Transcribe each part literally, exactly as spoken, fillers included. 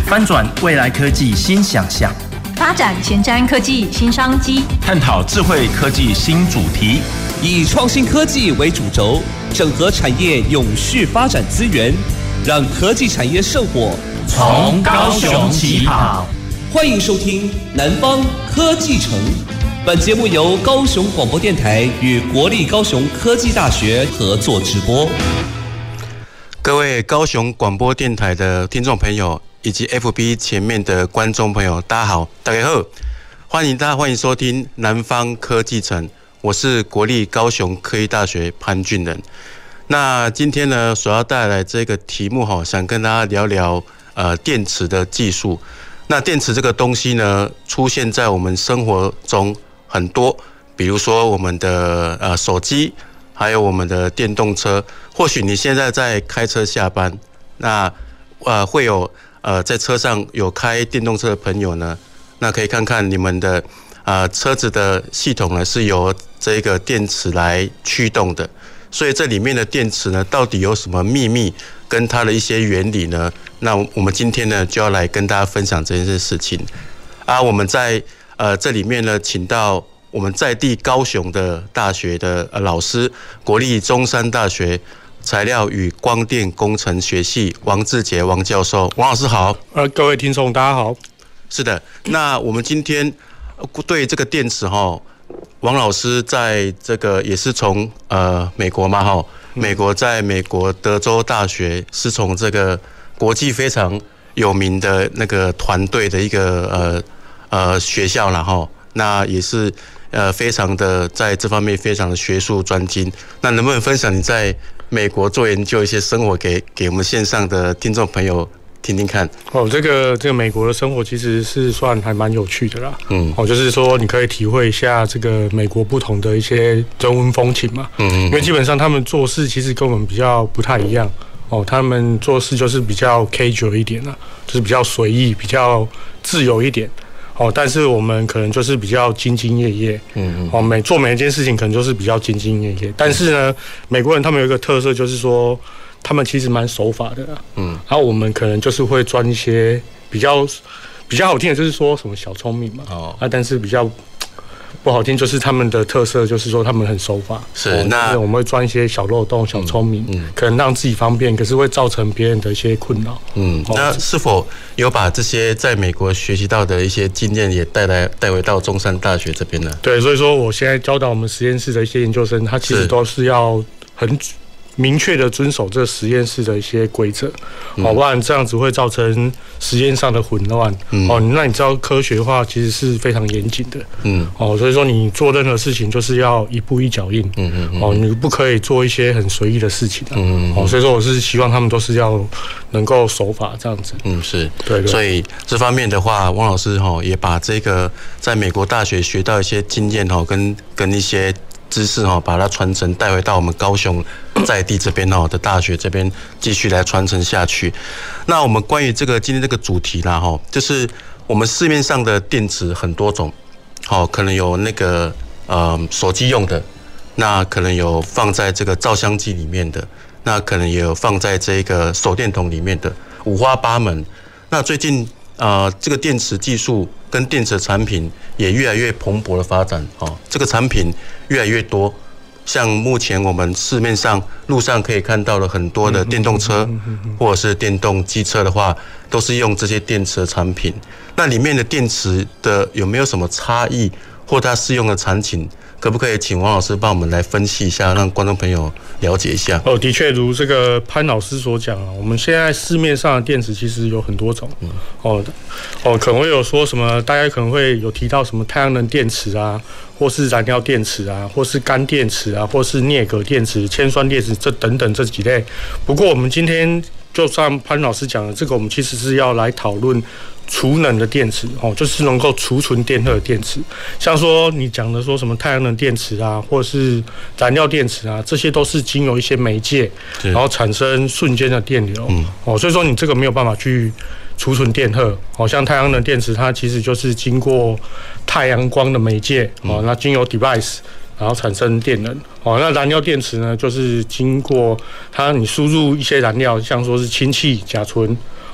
翻转未来科技新想象， 发展前瞻科技新商机， 探讨智慧科技新主题， 以创新科技为主轴，整合产业永续发展资源，让科技产业圣火从高雄起跑。 欢迎收听南方科技城。本节目由高雄广播电台与国立高雄科技大学合作直播。 各位高雄广播电台的听众朋友，以及 F B 前面的观众朋友，大家好，大家好，欢迎大家欢迎收听南方科技城，我是国立高雄科技大学潘俊仁。那今天呢，所要带来这个题目哈，想跟大家聊聊呃电池的技术。那电池这个东西呢，出现在我们生活中很多，比如说我们的呃手机，还有我们的电动车。或许你现在在开车下班，那呃会有呃在车上有开电动车的朋友呢，那可以看看你们的呃车子的系统呢是由这个电池来驱动的。所以这里面的电池呢，到底有什么秘密，跟它的一些原理呢？那我们今天呢，就要来跟大家分享这件事情。啊，我们在呃这里面呢，请到我们在地高雄的大学的呃老师，国立中山大学材料与光电工程学系王志杰王教授，王老师好。 呃，各位听众大家好。 是的，那我们今天对这个电池哈。王老师在这个也是从呃美国嘛哈，美国在美国德州大学是从这个国际非常有名的那个团队的一个呃呃学校啦哈，那也是呃非常的在这方面非常的学术专精。那能不能分享你在美国做研究一些生活给给我们线上的听众朋友听听看？ 哦，这个这个美国的生活其实是算还蛮有趣的啦。嗯，哦，就是说你可以体会一下这个美国不同的一些人文风情嘛。嗯，因为基本上他们做事其实跟我们比较不太一样。哦，他们做事就是比较 casual 一点啦，就是比较随意、比较自由一点。哦，但是我们可能就是比较兢兢业业。嗯嗯。哦，每做每一件事情可能就是比较兢兢业业。但是呢，美国人他们有一个特色，就是说他们其实蛮守法的啦。嗯。然后我们可能就是会钻一些比较比较好听的，就是说什么小聪明嘛。哦。啊，但是比较不好听，就是他们的特色，就是说他们很守法。 是。 哦、那就是我们会钻一些小漏洞、小聪明，嗯嗯、可能让自己方便，可是会造成别人的一些困扰。 嗯。哦、那是否有把这些在美国学习到的一些经验也带来带回到中山大学这边呢？ 对，所以说我现在教导我们实验室的一些研究生，他其实都是要很明确的遵守这实验室的一些规则，嗯、哦，不然这样子会造成实验上的混乱。嗯、哦，那你知道科学化其实是非常严谨的。嗯，哦，所以说你做任何事情就是要一步一脚印。嗯嗯嗯。哦，你不可以做一些很随意的事情。嗯嗯。哦，所以说我是希望他们都是要能够守法这样子。 嗯，是。 对对。 所以这方面的话，王老师哈也把这个在美国大学学到一些经验哈，跟跟一些知识哈，把它传承带回到我们高雄在地这边哈的大学这边继续来传承下去。那我们关于这个今天这个主题啦哈，就是我们市面上的电池很多种，好，可能有那个呃手机用的，那可能有放在这个照相机里面的，那可能也有放在这个手电筒里面的，五花八门。那最近呃这个电池技术跟电池产品也越来越蓬勃的发展，哦，这个产品越来越多。像目前我们市面上路上可以看到了很多的电动车或者是电动机车的话，都是用这些电池的产品。那里面的电池的有没有什么差异，或它适用的产品？可不可以请王老师帮我们来分析一下，让观众朋友了解一下？ 哦，的确如这个潘老师所讲啊，我们现在市面上的电池其实有很多种。嗯、哦哦，可能会有说什么，大家可能会有提到什么太阳能电池啊，或是燃料电池啊，或是干电池啊，或是镍镉电池、铅酸电池这等等这几类。不过我们今天就像潘老师讲的，这个我们其实是要来讨论储能的电池，哦，就是能够储存电荷的电池。像说你讲的说什么太阳能电池啊，或者是燃料电池啊，这些都是经由一些媒介，然后产生瞬间的电流。嗯、哦，所以说你这个没有办法去储存电荷。哦，像太阳能电池，它其实就是经过太阳光的媒介，哦，那经由 device。然后产生电能。哦，那燃料电池呢，就是经过它你输入一些燃料，像说是氢气、甲醇，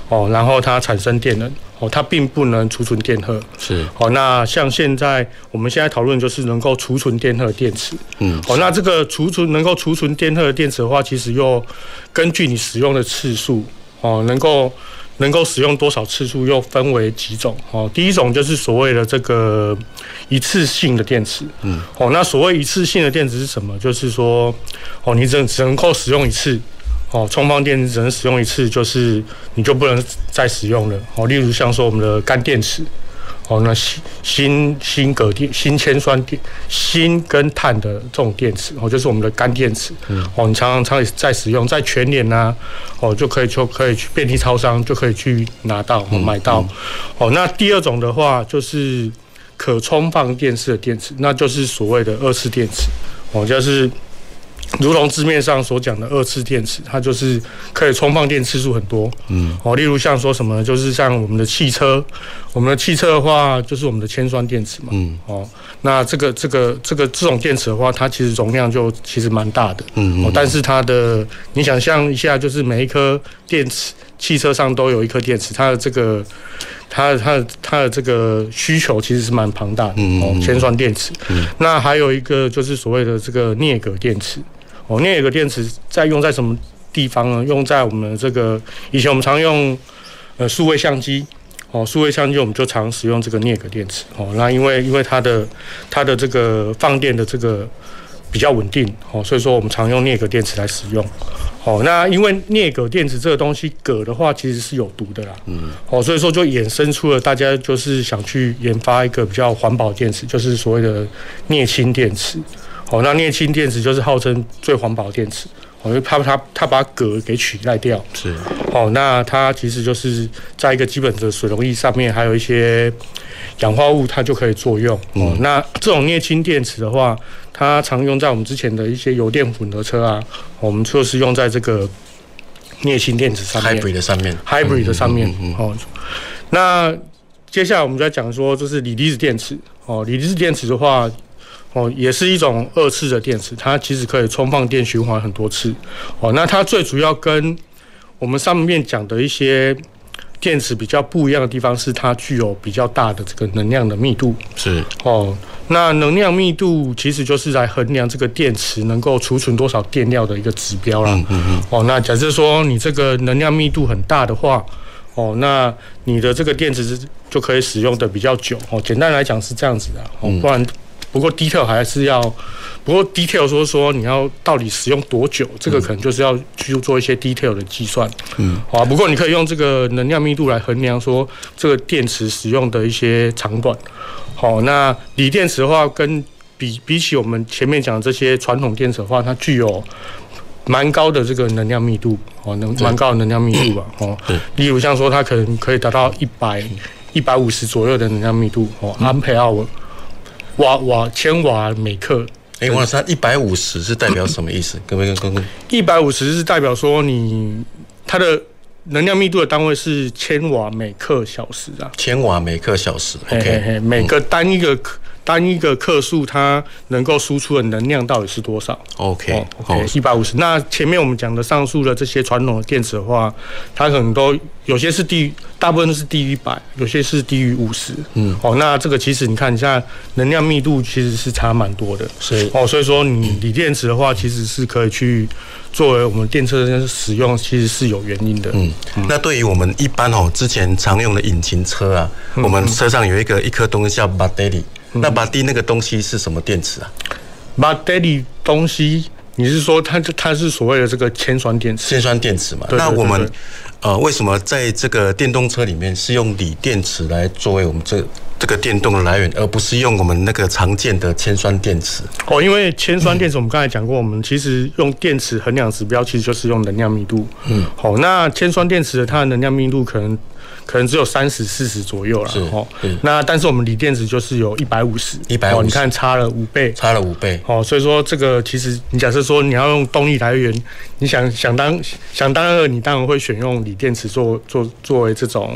哦，然后它产生电能哦，它并不能储存电荷。 是哦，那像现在我们现在讨论就是能够储存电荷的电池。嗯，哦，那这个储存能够储存电荷的电池的话，其实又根据你使用的次数哦，能够能够使用多少次数又分为几种哦。第一种就是所谓的这个一次性的电池。嗯，哦，那所谓一次性的电池是什么？就是说哦，你只只能够使用一次。哦，充放电池只能使用一次，就是你就不能再使用了。哦，例如像说我们的干电池，哦，那锌锌锌铬电、锌铅酸电、锌跟碳的这种电池，哦，就是我们的干电池。嗯，哦，你常常常在使用，在全联啊，哦，就可以就可以去便利超商就可以去拿到、哦、买到。嗯嗯、哦，那第二种的话就是可充放电式的电池，那就是所谓的二次电池。哦，就是。如同字面上所讲的二次电池，它就是可以充放电次数很多。嗯，哦，例如像说什么，就是像我们的汽车，我们的汽车的话，就是我们的铅酸电池嘛。嗯，哦，那这个这个这个这种电池的话，它其实容量就其实蛮大的。嗯, 嗯, 嗯、哦，但是它的，你想象一下，就是每一颗电池，汽车上都有一颗电池，它的这个。它的它的它的这个需求其实是蛮庞大的哦，铅酸电池。嗯、那还有一个就是所谓的这个镍镉电池哦，镍镉电池在用在什么地方呢？用在我们的这个以前我们常用呃数位相机哦，数位相机我们就常使用这个镍镉电池哦。那因为因为它的它的这个放电的这个比较稳定哦，所以说我们常用镍镉电池来使用。哦，那因为镍镉电池这个东西，镉的话其实是有毒的啦。嗯。哦，所以说就衍生出了大家就是想去研发一个比较环保电池，就是所谓的镍氢电池。哦，那镍氢电池就是号称最环保的电池。哦，因为它它它把镉给取代掉。是。哦，那它其实就是在一个基本的水溶液上面，还有一些氧化物，它就可以作用。哦，嗯、那这种镍氢电池的话。它常用在我们之前的一些油电混合车啊，我们就是用在这个镍氢电池上面 ，hybrid 的上面 ，hybrid 的上面。嗯嗯嗯、哦，那接下来我们就在讲说，就是锂离子电池。哦，锂离子电池的话，哦，也是一种二次的电池，它其实可以充放电循环很多次。哦，那它最主要跟我们上面讲的一些电池比较不一样的地方是，它具有比较大的这个能量的密度。是哦。那能量密度其实就是来衡量这个电池能够储存多少电量的一个指标啦。嗯嗯嗯。哦，那假设说你这个能量密度很大的话，哦，那你的这个电池就可以使用的比较久。哦，简单来讲是这样子的。哦，不然不过 detail 还是要，不过 detail 说说你要到底使用多久，这个可能就是要去做一些 detail 的计算。嗯。好，不过你可以用这个能量密度来衡量说这个电池使用的一些长短。好，那锂电池的话，跟比比起我们前面讲的这些传统电池的话，它具有蛮高的这个能量密度，哦，能蛮高的能量密度吧，哦，例如像说它可能可以达到一百、一百五十左右的能量密度，哦，安培奥瓦瓦千瓦每克。 哎，王老师，它一百五十是代表什么意思？各位跟跟一百五十是代表说你它的。能量密度的单位是千瓦每克小时啊， 千瓦每克小时 ，OK， 嘿嘿每个单一个、嗯、单一个克数，它能够输出的能量到底是多少 ？OK， OK， 一百五十。那前面我们讲的上述的这些传统的电池的话，它可能都有些是低于，大部分是低于一百，有些是低于五十。嗯，哦，那这个其实你看一下能量密度其实是差蛮多的。是哦，所以说你锂电池的话，其实是可以去作为我们电车使用，其实是有原因的。嗯， 嗯那对于我们一般哦之前常用的引擎车啊，嗯、我们车上有一个一颗东西叫 battery，、嗯、那 battery 那个东西是什么电池啊 ？battery 东西，你是说它它是所谓的这个铅酸电池？ 铅酸电池嘛。 对对对对那我们呃为什么在这个电动车里面是用锂电池来作为我们这这个电动的来源，而不是用我们那个常见的铅酸电池？ 哦，因为铅酸电池我们刚才讲过，我们其实用电池衡量指标其实就是用能量密度。嗯，好，那铅酸电池的它的能量密度可能可能只有三十、四十左右啦。是，哦，那但是我们锂电池就是有一百五十，一百五十，你看差了五倍， 差了五倍。 哦，所以说这个其实你假设说你要用动力来源，你想想当想当然，你当然会选用锂电池做做作为这种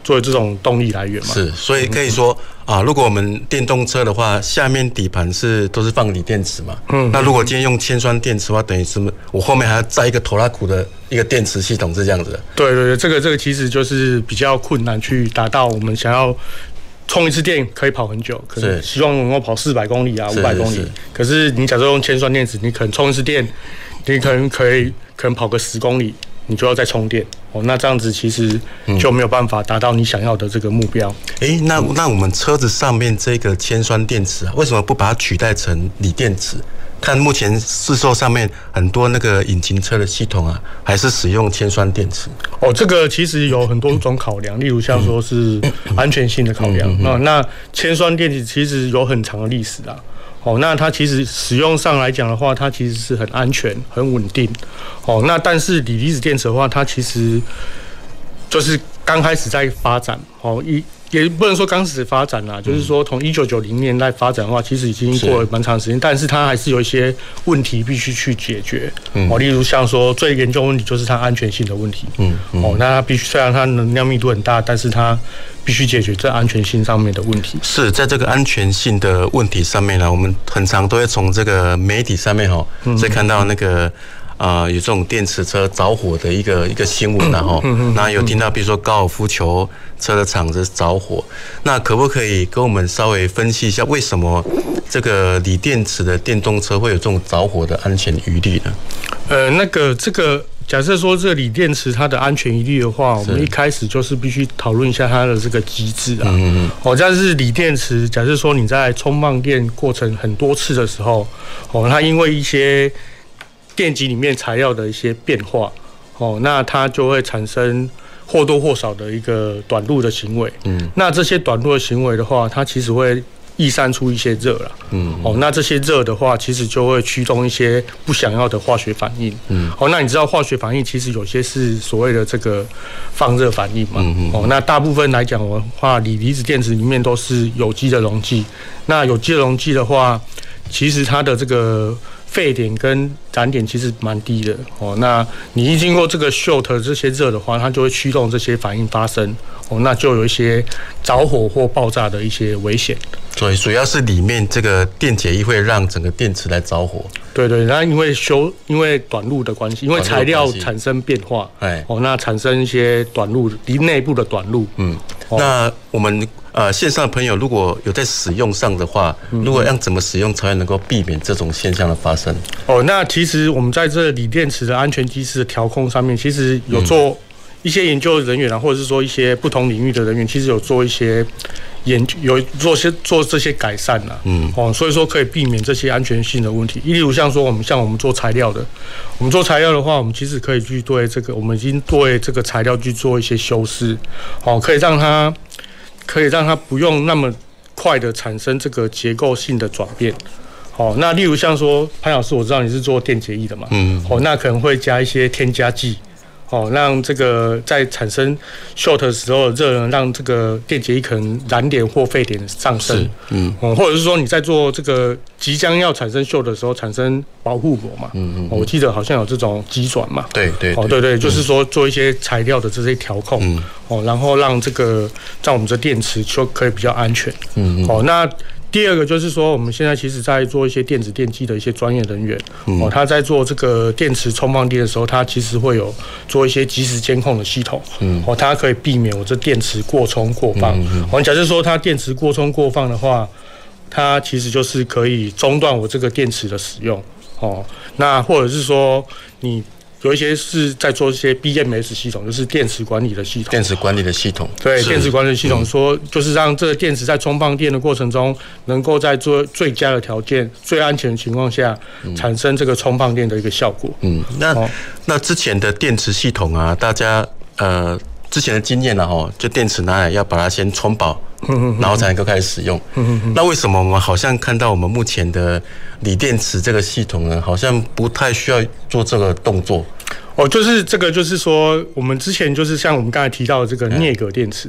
作为这种动力来源嘛。 是，所以可以说啊，如果我们电动车的话，下面底盘是都是放锂电池嘛。嗯。那如果今天用铅酸电池的话，等于是我后面还要载一个拖拉库的一个电池系统，是这样子的。 对对对，这个这个其实就是比较困难去达到我们想要充一次电可以跑很久，可能希望能够跑四百公里啊、五百公里。可是你假设用铅酸电池，你可能充一次电，你可能可以可能跑个十公里。你就要再充电哦，那这样子其实就没有办法达到你想要的这个目标。 哎、欸，那那我们车子上面这个铅酸电池啊，为什么不把它取代成锂电池？看目前市售上面很多那个引擎车的系统啊，还是使用铅酸电池。 哦，这个其实有很多种考量，例如像说是安全性的考量。嗯、那那铅酸电池其实有很长的历史啊。哦，那它其实使用上来讲的话，它其实是很安全、很稳定。哦，那但是锂离子电池的话，它其实就是刚开始在发展。哦，一也不能说刚开始发展啦，就是说从一九九零年代发展的话，其实已经过了蛮长时间，但是它还是有一些问题必须去解决。哦，例如像说最严重的问题就是它安全性的问题。嗯，哦，那它必须虽然它能量密度很大，但是它必须解决这安全性上面的问题。 是在这个安全性的问题上面呢，我们很常都会从这个媒体上面哈，再看到那个啊、呃、有这种电池车着火的一个一个新闻，然后那有听到比如说高尔夫球车的厂子着火，那可不可以跟我们稍微分析一下，为什么这个锂电池的电动车会有这种着火的安全疑虑呢？ 呃，那个这个。假设说这个锂电池它的安全疑虑的话，我们一开始就是必须讨论一下它的这个机制啊。嗯嗯。哦，但是锂电池，假设说你在充放电过程很多次的时候，哦，它因为一些电极里面材料的一些变化，哦，那它就会产生或多或少的一个短路的行为。嗯。那这些短路的行为的话，它其实会逸散出一些热了，嗯，哦，那这些热的话，其实就会驱动一些不想要的化学反应，嗯，哦，那你知道化学反应其实有些是所谓的这个放热反应嘛，嗯嗯，哦，那大部分来讲的话，锂离子电池里面都是有机的溶剂，那有机的溶剂的话，其实它的这个沸点跟燃点其实蛮低的，哦，那你一经过这个 short 这些热的话，它就会驱动这些反应发生，哦，那就有一些着火或爆炸的一些危险。 所以主要是里面这个电解液会让整个电池来着火。 对对，那因为修因为短路的关系，因为材料产生变化，哎，哦，那产生一些短路，离内部的短路。嗯， 哦、那我们呃线上的朋友如果有在使用上的话，如果要怎么使用才会能够避免这种现象的发生？ 哦，那其实我们在这锂电池的安全机制的调控上面，其实有做一些研究人员啊，或者是说一些不同领域的人员，其实有做一些。研究有做些做这些改善啦、啊，嗯，哦，所以说可以避免这些安全性的问题。例如像说我们像我们做材料的，我们做材料的话，我们其实可以去对这个，我们已经对这个材料去做一些修饰，哦，可以让它可以让它不用那么快的产生这个结构性的转变。哦，那例如像说潘老师，我知道你是做电解液的嘛，嗯，哦，那可能会加一些添加剂。哦，让这个在产生 short 的时候热能，让这个电解液可能燃点或沸点上升，嗯，哦，或者是说你在做这个即将要产生 short 的时候产生保护膜嘛，嗯嗯、哦，我记得好像有这种机转嘛， 对对， 哦对对，就是说做一些材料的这些调控，嗯，哦，然后让这个让我们的电池就可以比较安全，嗯，哦，那。第二个就是说，我们现在其实在做一些电子电机的一些专业人员，哦，他在做这个电池充放电的时候，他其实会有做一些即时监控的系统，嗯，哦，它可以避免我这电池过充过放。哦，假设说它电池过充过放的话，它其实就是可以中断我这个电池的使用，哦，那或者是说你。有一些是在做一些 B M S 系统，就是电池管理的系统。 电池管理的系统， 对，电池管理的系统说，就是让这个电池在充放电的过程中，能够在做最佳的条件、最安全的情况下，产生这个充放电的一个效果。嗯， 那、哦、那之前的电池系统啊，大家呃之前的经验啊，哈，就电池拿来要把它先充饱。然后才能够开始使用。那为什么我们好像看到我们目前的锂电池这个系统呢，好像不太需要做这个动作？哦， 就是这个，就是说我们之前就是像我们刚才提到的这个镍镉电池。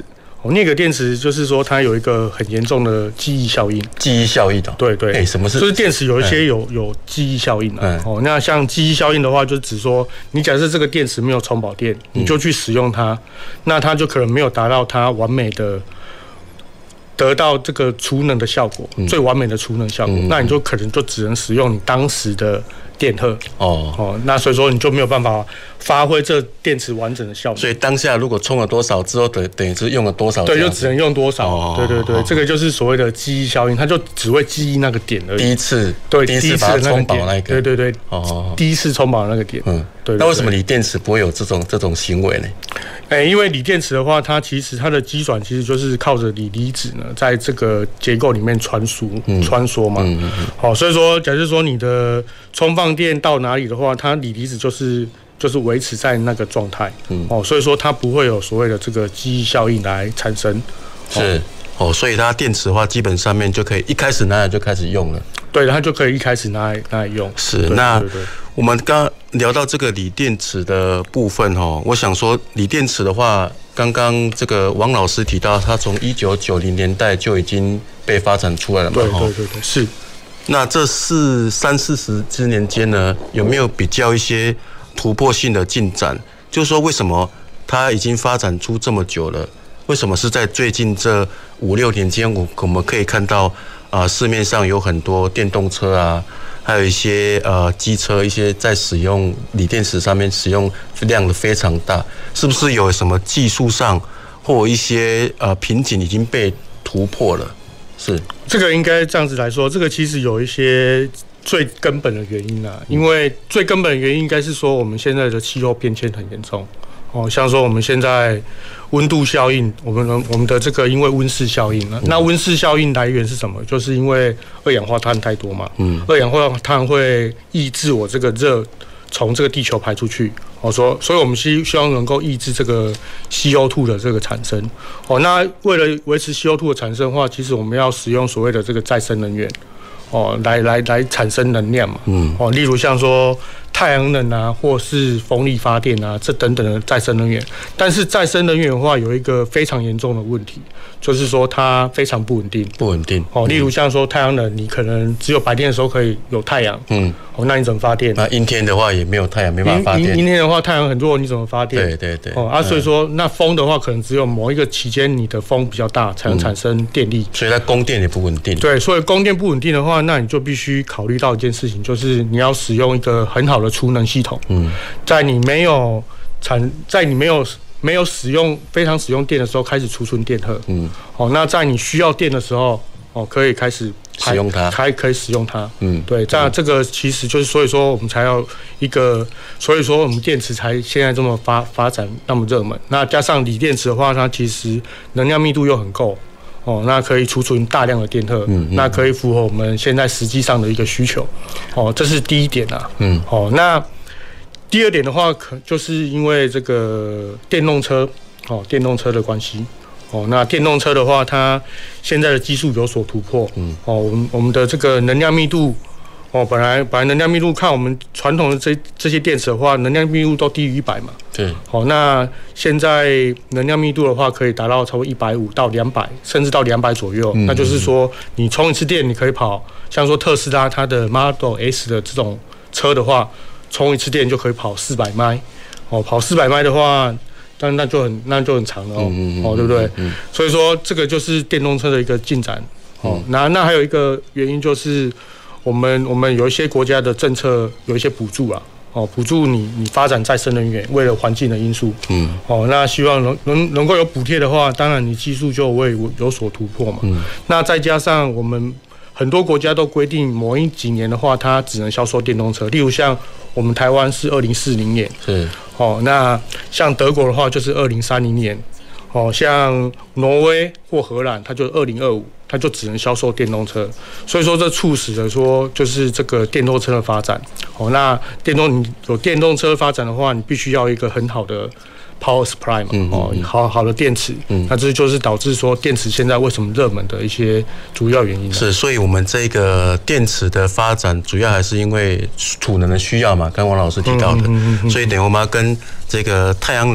哦，镍镉电池就是说它有一个很严重的记忆效应。 记忆效应的、哦。 对对。 哎、欸，什么是？ 就是电池有一些有、嗯、有记忆效应啊。嗯、哦，那像记忆效应的话，就指说你假设这个电池没有充饱电，你就去使用它，嗯、那它就可能没有达到它完美的。得到这个储能的效果，嗯、最完美的储能效果，嗯、那你就可能就只能使用你当时的电荷哦哦，那所以说你就没有办法发挥这电池完整的效果。 所以当下如果充了多少之后，等等于是用了多少， 对，就只能用多少。哦、对对对，哦、这个就是所谓的记忆效应，它就只会记忆那个点而已。 第一次， 对， 第一次把它充饱那个， 对对对，哦，第一次充饱那个点，嗯，对。 那为什么锂电池不会有这种这种行为呢？ 哎、欸，因为锂电池的话，它其实它的机转其实就是靠着锂离子呢，在这个结构里面穿梭、嗯、穿梭嘛。嗯嗯嗯。好，所以说，假设说你的充放电到哪里的话，它锂离子就是就是维持在那个状态。嗯。哦，所以说它不会有所谓的这个记忆效应来产生。 是。哦，所以它电池的话，基本上面就可以一开始拿来就开始用了。 对，它就可以一开始拿来拿来用。 是，那我们刚刚聊到这个锂电池的部分哦，我想说锂电池的话，刚刚这个王老师提到，它从一九九零年代就已经被发展出来了嘛。 对对对对，是。 那这四三四十之年间呢，有没有比较一些突破性的进展？就是说，为什么它已经发展出这么久了？为什么是在最近这五六年间，我我们可以看到啊、呃，市面上有很多电动车啊，还有一些呃机车，一些在使用锂电池上面使用量的非常大，是不是有什么技术上或一些呃瓶颈已经被突破了？是这个应该这样子来说，这个其实有一些最根本的原因啊，因为最根本的原因应该是说我们现在的气候变迁很严重。哦，像说我们现在温度效应，我们我们的这个因为温室效应了，那温室效应来源是什么？就是因为二氧化碳太多嘛。嗯，二氧化碳会抑制我这个热从这个地球排出去。哦，说，所以我们希希望能够抑制这个 C O 二 的这个产生。哦，那为了维持 C O 二 的产生的话，其实我们要使用所谓的这个再生能源。哦，来来来产生能量嘛。嗯。哦，例如像说太阳能啊，或是风力发电啊，这等等的再生能源。但是再生能源的话，有一个非常严重的问题，就是说它非常不稳定。 不稳定。 哦，例如像说太阳能，你可能只有白天的时候可以有太阳。嗯。哦，那你怎么发电？ 那阴天的话也没有太阳，没办法发电。 阴天的话，太阳很弱，你怎么发电？ 对对对。 哦啊，所以说那风的话，可能只有某一个期间你的风比较大，才能产生电力。 所以它供电也不稳定。 对，所以供电不稳定的话，那你就必须考虑到一件事情，就是你要使用一个很好的储能系统。嗯，在你没有产，在你没有没有使用非常使用电的时候，开始储存电荷。嗯，哦，那在你需要电的时候，哦，可以开始使用它， 才可以使用它。嗯，对，这样这个其实就是，所以说我们才要一个，所以说我们电池才现在这么发发展那么热门。那加上锂电池的话，它其实能量密度又很够。哦，那可以储存大量的电荷，嗯，那可以符合我们现在实际上的一个需求。哦，这是第一点啊。嗯，哦，那第二点的话，可就是因为这个电动车，哦，电动车的关系。哦，那电动车的话，它现在的技术有所突破。嗯，哦，我们我们的这个能量密度。哦，本来本来能量密度看我们传统的这这些电池的话，能量密度都低于一百嘛。对。好，那现在能量密度的话，可以达到超过一百五到两百，甚至到两百左右。嗯、那就是说，你充一次电，你可以跑，像说特斯拉它的 Model S 的这种车的话，充一次电就可以跑四百迈。哦，跑四百迈的话，但那就很那就很长了哦，嗯嗯嗯哦，对不对？嗯嗯所以说，这个就是电动车的一个进展。哦，嗯、那那还有一个原因就是。我们我们有一些国家的政策有一些补助啊，哦，补助你你发展再生能源，为了环境的因素，嗯，哦，那希望能能能够有补贴的话，当然你技术就会有所突破嘛，嗯，那再加上我们很多国家都规定某一几年的话，它只能销售电动车，例如像我们台湾是二零四零年，是，哦，那像德国的话就是二零三零年，哦，像挪威或荷兰，它就二零二五。它就只能销售电动车，所以说这促使了说就是这个电动车的发展。哦，那电动你有电动车发展的话，你必须要一个很好的 power supply 嘛，嗯嗯嗯哦，好好的电池。嗯，那这就是导致说电池现在为什么热门的一些主要原因。 是，所以我们这个电池的发展主要还是因为储能的需要嘛，跟王老师提到的。嗯嗯嗯嗯所以等于我们要跟这个太阳能。还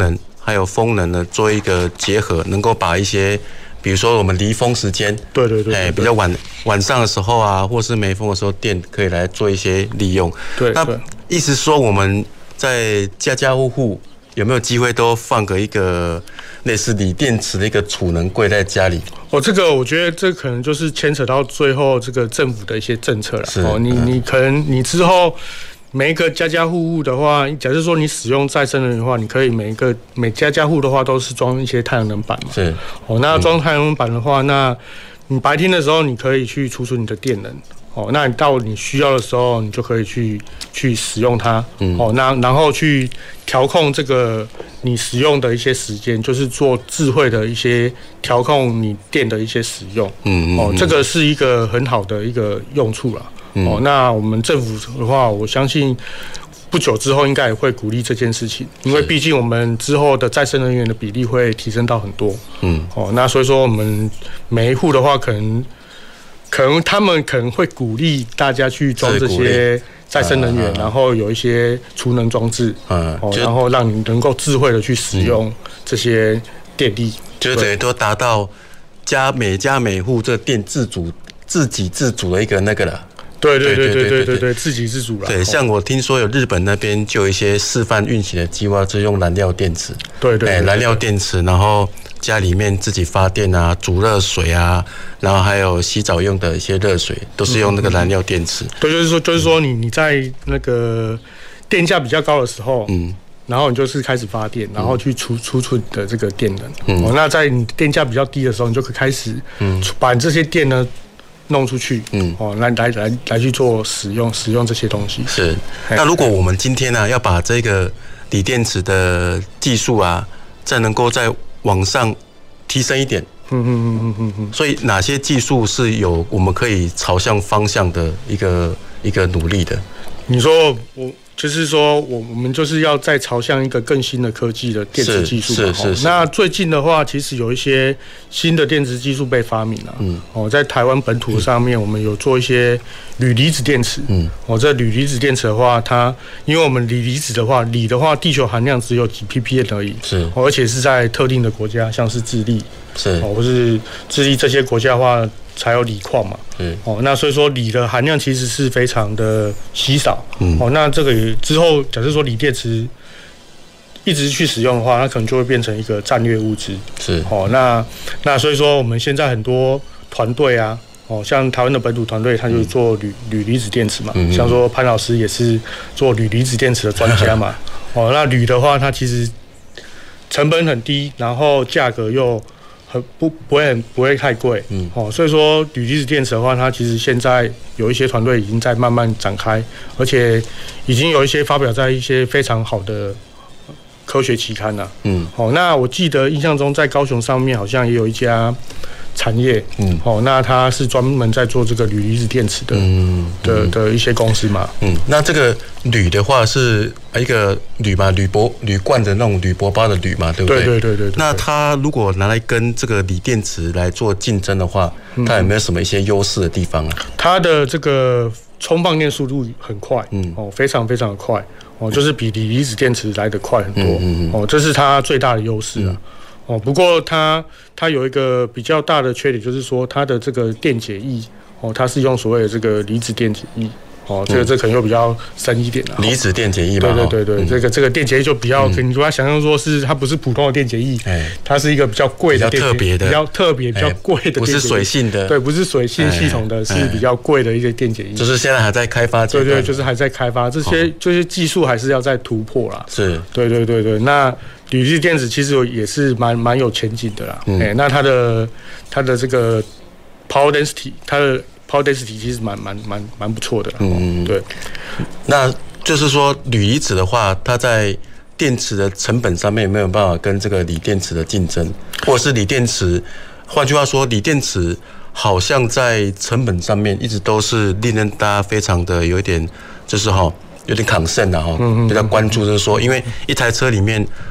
还有风能呢做一个结合，能够把一些比如说我们离峰时间， 对对 对, 对, 对， 哎，比较晚晚上的时候啊，或是没风的时候，电可以来做一些利用。 对， 那意思说我们在家家户户有没有机会都放个一个类似锂电池的一个储能柜在家里？ 哦，这个我觉得这可能就是牵扯到最后这个政府的一些政策了。 是哦，你你可能你之后。每一个家家户户的话，假设说你使用再生能源的话，你可以每一个每家家户的话都是装一些太阳能板嘛。 是。 哦，那装太阳能板的话，嗯、那你白天的时候你可以去储存你的电能。哦，那你到你需要的时候，你就可以去去使用它。嗯。哦，那然后去调控这个你使用的一些时间，就是做智慧的一些调控你电的一些使用。嗯嗯。哦，这个是一个很好的一个用处啦。哦，那我们政府的话，我相信不久之后应该也会鼓励这件事情，因为毕竟我们之后的再生能源的比例会提升到很多。嗯，哦，那所以说我们每一户的话，可能可能他们可能会鼓励大家去装这些再生能源，然后有一些储能装置，嗯，哦，然后让你能够智慧的去使用这些电力， 就是等于都达到家每家每户这电自主、自给自足的一个那个了。 对对对对对对对，自给自足了。 对，像我听说有日本那边就有一些示范运行的计划，是用燃料电池。 对对， 哎，燃料电池，然后家里面自己发电啊，煮热水啊，然后还有洗澡用的一些热水，都是用那个燃料电池。 对，就是说，就是说你你在那个电价比较高的时候，嗯，然后你就是开始发电，然后去储储存的这个电能。嗯，哦，那在你电价比较低的时候，你就可以开始，嗯，把你这些电呢。弄出去，嗯，哦，来来来来去做使用，使用这些东西是。那如果我们今天呢、啊，要把这个锂电池的技术啊，再能够再往上提升一点，嗯嗯嗯嗯嗯嗯，所以哪些技术是有我们可以朝向方向的一个一个努力的？ 你说我。就是说，我我们就是要再朝向一个更新的科技的电池技术嘛。是是是。那最近的话，其实有一些新的电池技术被发明了。嗯。哦，在台湾本土上面，我们有做一些铝离子电池。嗯。哦，这铝离子电池的话，它因为我们锂离子的话，锂的话，地球含量只有几 ppm 而已。是。哦，而且是在特定的国家，像是智利。是。哦，或是智利这些国家的话。才有锂矿嘛，嗯，哦，那所以说锂的含量其实是非常的稀少，嗯，哦，那这个之后假设说锂电池一直去使用的话，它可能就会变成一个战略物资，是，哦，那那所以说我们现在很多团队啊，哦，像台湾的本土团队，他就是做铝铝离子电池嘛，嗯，像说潘老师也是做铝离子电池的专家嘛，哦，那铝的话，它其实成本很低，然后价格又很不不会很不会太贵，嗯，哦，所以说铝离子电池的话，它其实现在有一些团队已经在慢慢展开，而且已经有一些发表在一些非常好的科学期刊了，嗯，哦，那我记得印象中在高雄上面好像也有一家产业，嗯，哦，那它是专门在做这个铝离子电池的，嗯，的的一些公司嘛， 嗯，那这个铝的话是一个铝嘛，铝箔铝罐的那种铝箔包的铝嘛，对不对？ 对对对对。 那它如果拿来跟这个锂电池来做竞争的话，它有没有什么一些优势的地方啊？ 它的这个充放电速度很快，嗯，哦，非常非常的快，哦，就是比锂离子电池来得快很多，嗯嗯，哦，这是它最大的优势啊。哦，不过它它有一个比较大的缺点，就是说它的这个电解液，哦，它是用所谓的这个离子电解液，哦，这个这可能又比较深一点了。 离子电解液嘛， 对对对对，嗯、这个这个电解液就比较，嗯、你把它想象说是它不是普通的电解液，哎，它是一个比较贵的、 比较特别的、 比较特别、比较贵的电解液， 不是水性的， 对，不是水性系统的，是比较贵的一个电解液。 就是现在还在开发阶段， 对对，就是还在开发，这些这些技术还是要再突破啦。是，对对对对，那。铝离子电池其实也是蛮蛮有前景的啦，哎、嗯欸，那它的它的这个 power density， 它的 power density 其实蛮蛮蛮蛮不错的啦，嗯，对。 那就是说铝离子的话，它在电池的成本上面有没有办法跟这个锂电池的竞争，或者是锂电池？换句话说，锂电池好像在成本上面一直都是令人大家非常的有一点，就是哈。有点抗胜啊，哈，比较关注就是说，因为一台车里面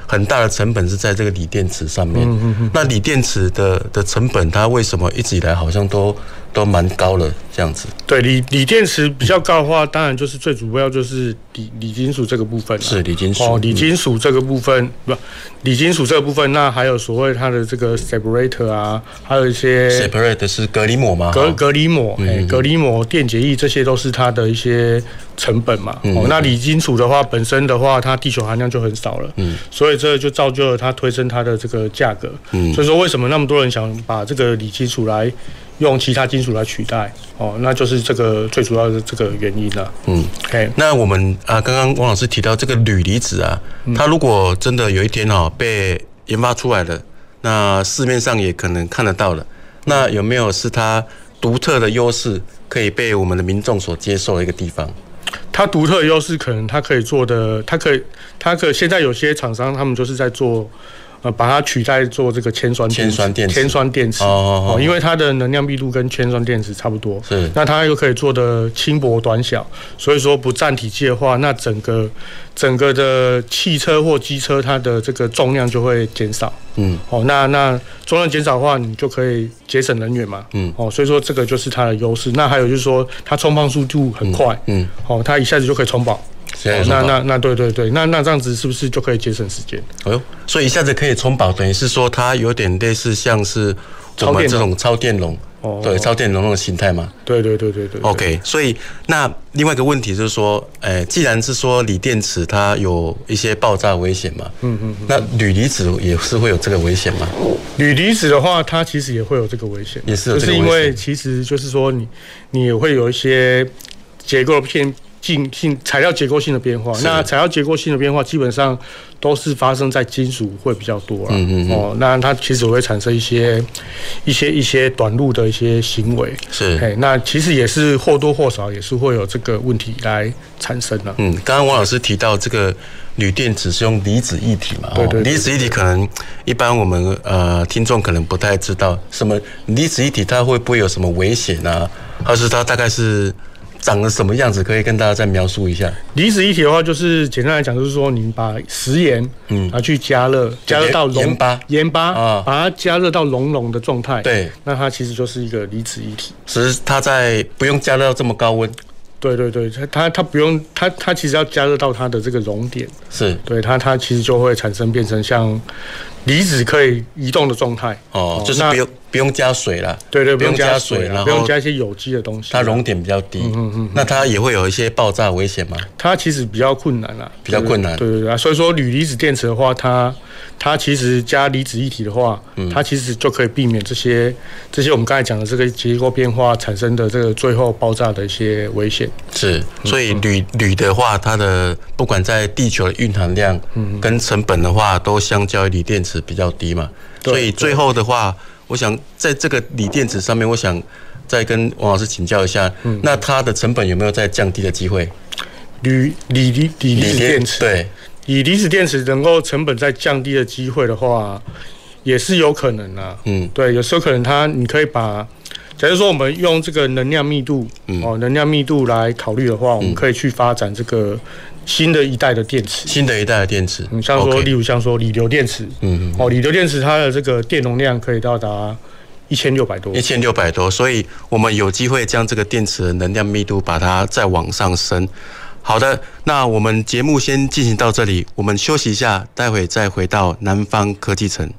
很大的成本是在这个锂电池上面。嗯嗯嗯那锂电池的的成本，它为什么一直以来好像都都蛮高了这样子？ 对，锂锂电池比较高的话，当然就是最主要就是锂锂金属这个部分。 是锂金属。 哦，锂金属这个部分、嗯、不，锂金属这个部分，那还有所谓它的这个 separator 啊，还有一些 separator 是隔离膜吗？ 隔隔离膜，哎、嗯，隔离膜、电解液，这些都是它的一些成本嘛。嗯、哦，那锂金属的话，本身的话，它地球含量就很少了，嗯，所以这就造就了它推升它的这个价格。嗯，所以说为什么那么多人想把这个锂金属来用其他金属来取代？哦，那就是这个最主要的这个原因了。嗯， 哎，那我们啊，刚刚王老师提到这个铝离子啊，嗯、它如果真的有一天哦被研发出来了，那市面上也可能看得到了，那有没有是它独特的优势，可以被我们的民众所接受的一个地方？ 它独特的优势可能它可以做的，它可以，它可以现在有些厂商他们就是在做。呃，把它取代做这个铅酸铅酸电池， 铅酸电池哦，因为它的能量密度跟铅酸电池差不多， 是， 那它又可以做的轻薄短小，所以说不占体积的话，那整个整个的汽车或机车它的这个重量就会减少，嗯，哦，那那重量减少的话，你就可以节省能源嘛，嗯，哦，所以说这个就是它的优势。那还有就是说，它充放速度很快，嗯，哦，它一下子就可以充饱。哦、那那那对对对，那那这样子是不是就可以节省时间？ 哎呦，所以一下子可以充饱，等于是说它有点类似像是我们这种超电容，哦，对，超电容那种形态嘛。 对对对对 对, 对。 OK， 所以那另外一个问题就是说，呃，既然是说锂电池它有一些爆炸危险嘛，嗯嗯，那铝离子也是会有这个危险吗？ 铝离子的话，它其实也会有这个危险， 也是有这个危险， 就是因为其实就是说你你也会有一些结构片。性性材料结构性的变化，那材料结构性的变化基本上都是发生在金属会比较多啦。嗯嗯嗯哦，那它其实会产生一些一些一些短路的一些行为。 是， 哎，那其实也是或多或少也是会有这个问题来产生的。 嗯，刚刚王老师提到这个铝电池是用离子液体嘛？ 对对， 离子液体可能一般我们呃听众可能不太知道，什么离子液体它会不会有什么危险啊？或是它大概是长得什么样子？可以跟大家再描述一下。 离子液体的话，就是简单来讲，就是说你把食盐嗯拿去加热，加热到熔盐巴盐巴啊，把它加热到熔融的状态。 对， 那它其实就是一个离子液体。 只是它在不用加热到这么高温。 对对对，它它它不用，它它其实要加热到它的这个熔点。 是， 对它它其实就会产生变成像离子可以移动的状态。 哦，就是不用不用加水啦。 对对， 不用加水， 然后不用加一些有机的东西。 它熔点比较低，嗯嗯嗯，那它也会有一些爆炸危险吗？ 它其实比较困难啦， 比较困难。 对对对，所以说铝离子电池的话，它它其实加离子液体的话，它其实就可以避免这些这些我们刚才讲的这个结构变化产生的这个最后爆炸的一些危险。 是，所以铝铝的话，它的不管在地球的蕴含量跟成本的话，都相较于锂电池比较低嘛。所以最后的话，我想在这个锂电池上面，我想再跟王老师请教一下，嗯、那它的成本有没有再降低的机会？ 铝锂锂锂离子电池， 对， 锂离子电池能够成本再降低的机会的话，也是有可能啊。嗯，对，有时候可能它你可以把，假如说我们用这个能量密度，嗯、哦，能量密度来考虑的话，我们可以去发展这个新的一代的电池， 新的一代的电池， 嗯，像说， okay. 例如像说锂流电池，嗯，哦，锂流电池它的这个电容量可以到达一千六百多， 一千六百多，所以我们有机会将这个电池的能量密度把它再往上升。好的，那我们节目先进行到这里，我们休息一下，待会再回到南方科技城。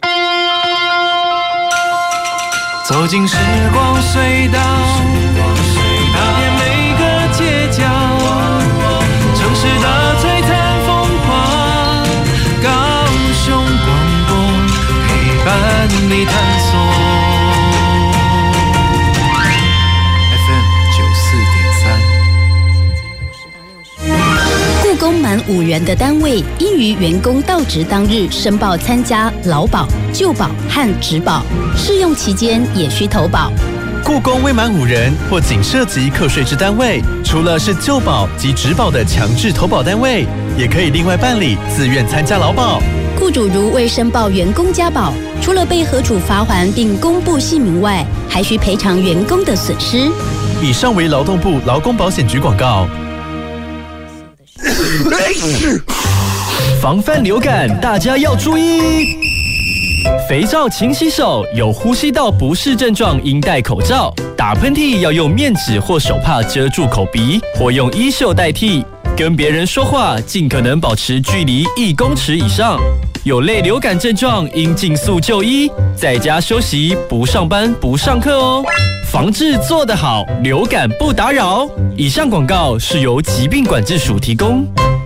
走进时光隧道，踏遍每个街角，城市的璀璨风华，高雄广播陪伴你探索。F M 九四点三。 雇工满五人的单位，应于员工到职当日申报参加劳保、就保和职保，试用期间也需投保。 雇工未满五人或仅涉及课税之单位，除了是就保及职保的强制投保单位，也可以另外办理自愿参加劳保。 雇主如未申报员工加保，除了被核处罚锾并公布姓名外，还需赔偿员工的损失。 以上为劳动部劳工保险局广告。 防范流感，大家要注意。肥皂勤洗手，有呼吸道不适症状应戴口罩。打喷嚏要用面纸或手帕遮住口鼻，或用衣袖代替。跟别人说话尽可能保持距离一公尺以上。有类流感症状应尽速就医，在家休息，不上班不上课哦。防治做得好，流感不打扰。以上广告是由疾病管制署提供。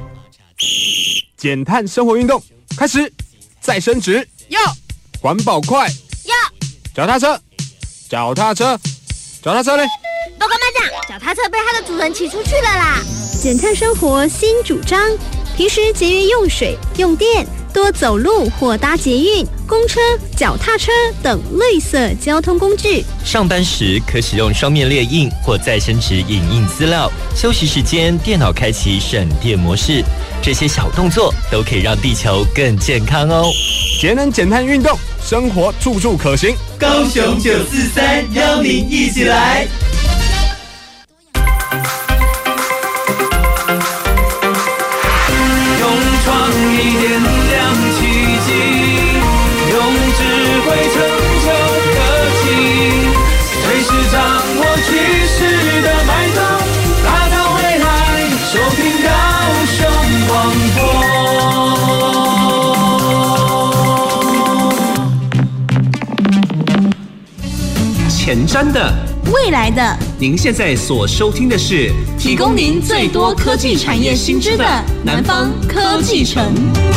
减碳生活运动开始，再升职要，环保快要， 脚踏车，脚踏车，脚踏车嘞！ 报告班长，脚踏车被它的主人骑出去了啦！ 减碳生活新主张，平时节约用水、用电，多走路或搭捷运、公车、脚踏车等绿色交通工具。 上班时可使用双面列印或再生纸影印资料，休息时间电脑开启省电模式。这些小动作都可以让地球更健康哦。 节能减碳运动，生活处处可行。 高雄九四三邀您一起来。用创意点亮奇迹，用智慧成就科技，随时掌握趋势的脉动，打造未来。收听高雄广播。 前瞻的， 未来的， 您现在所收听的是提供您最多科技产业新知的南方科技城。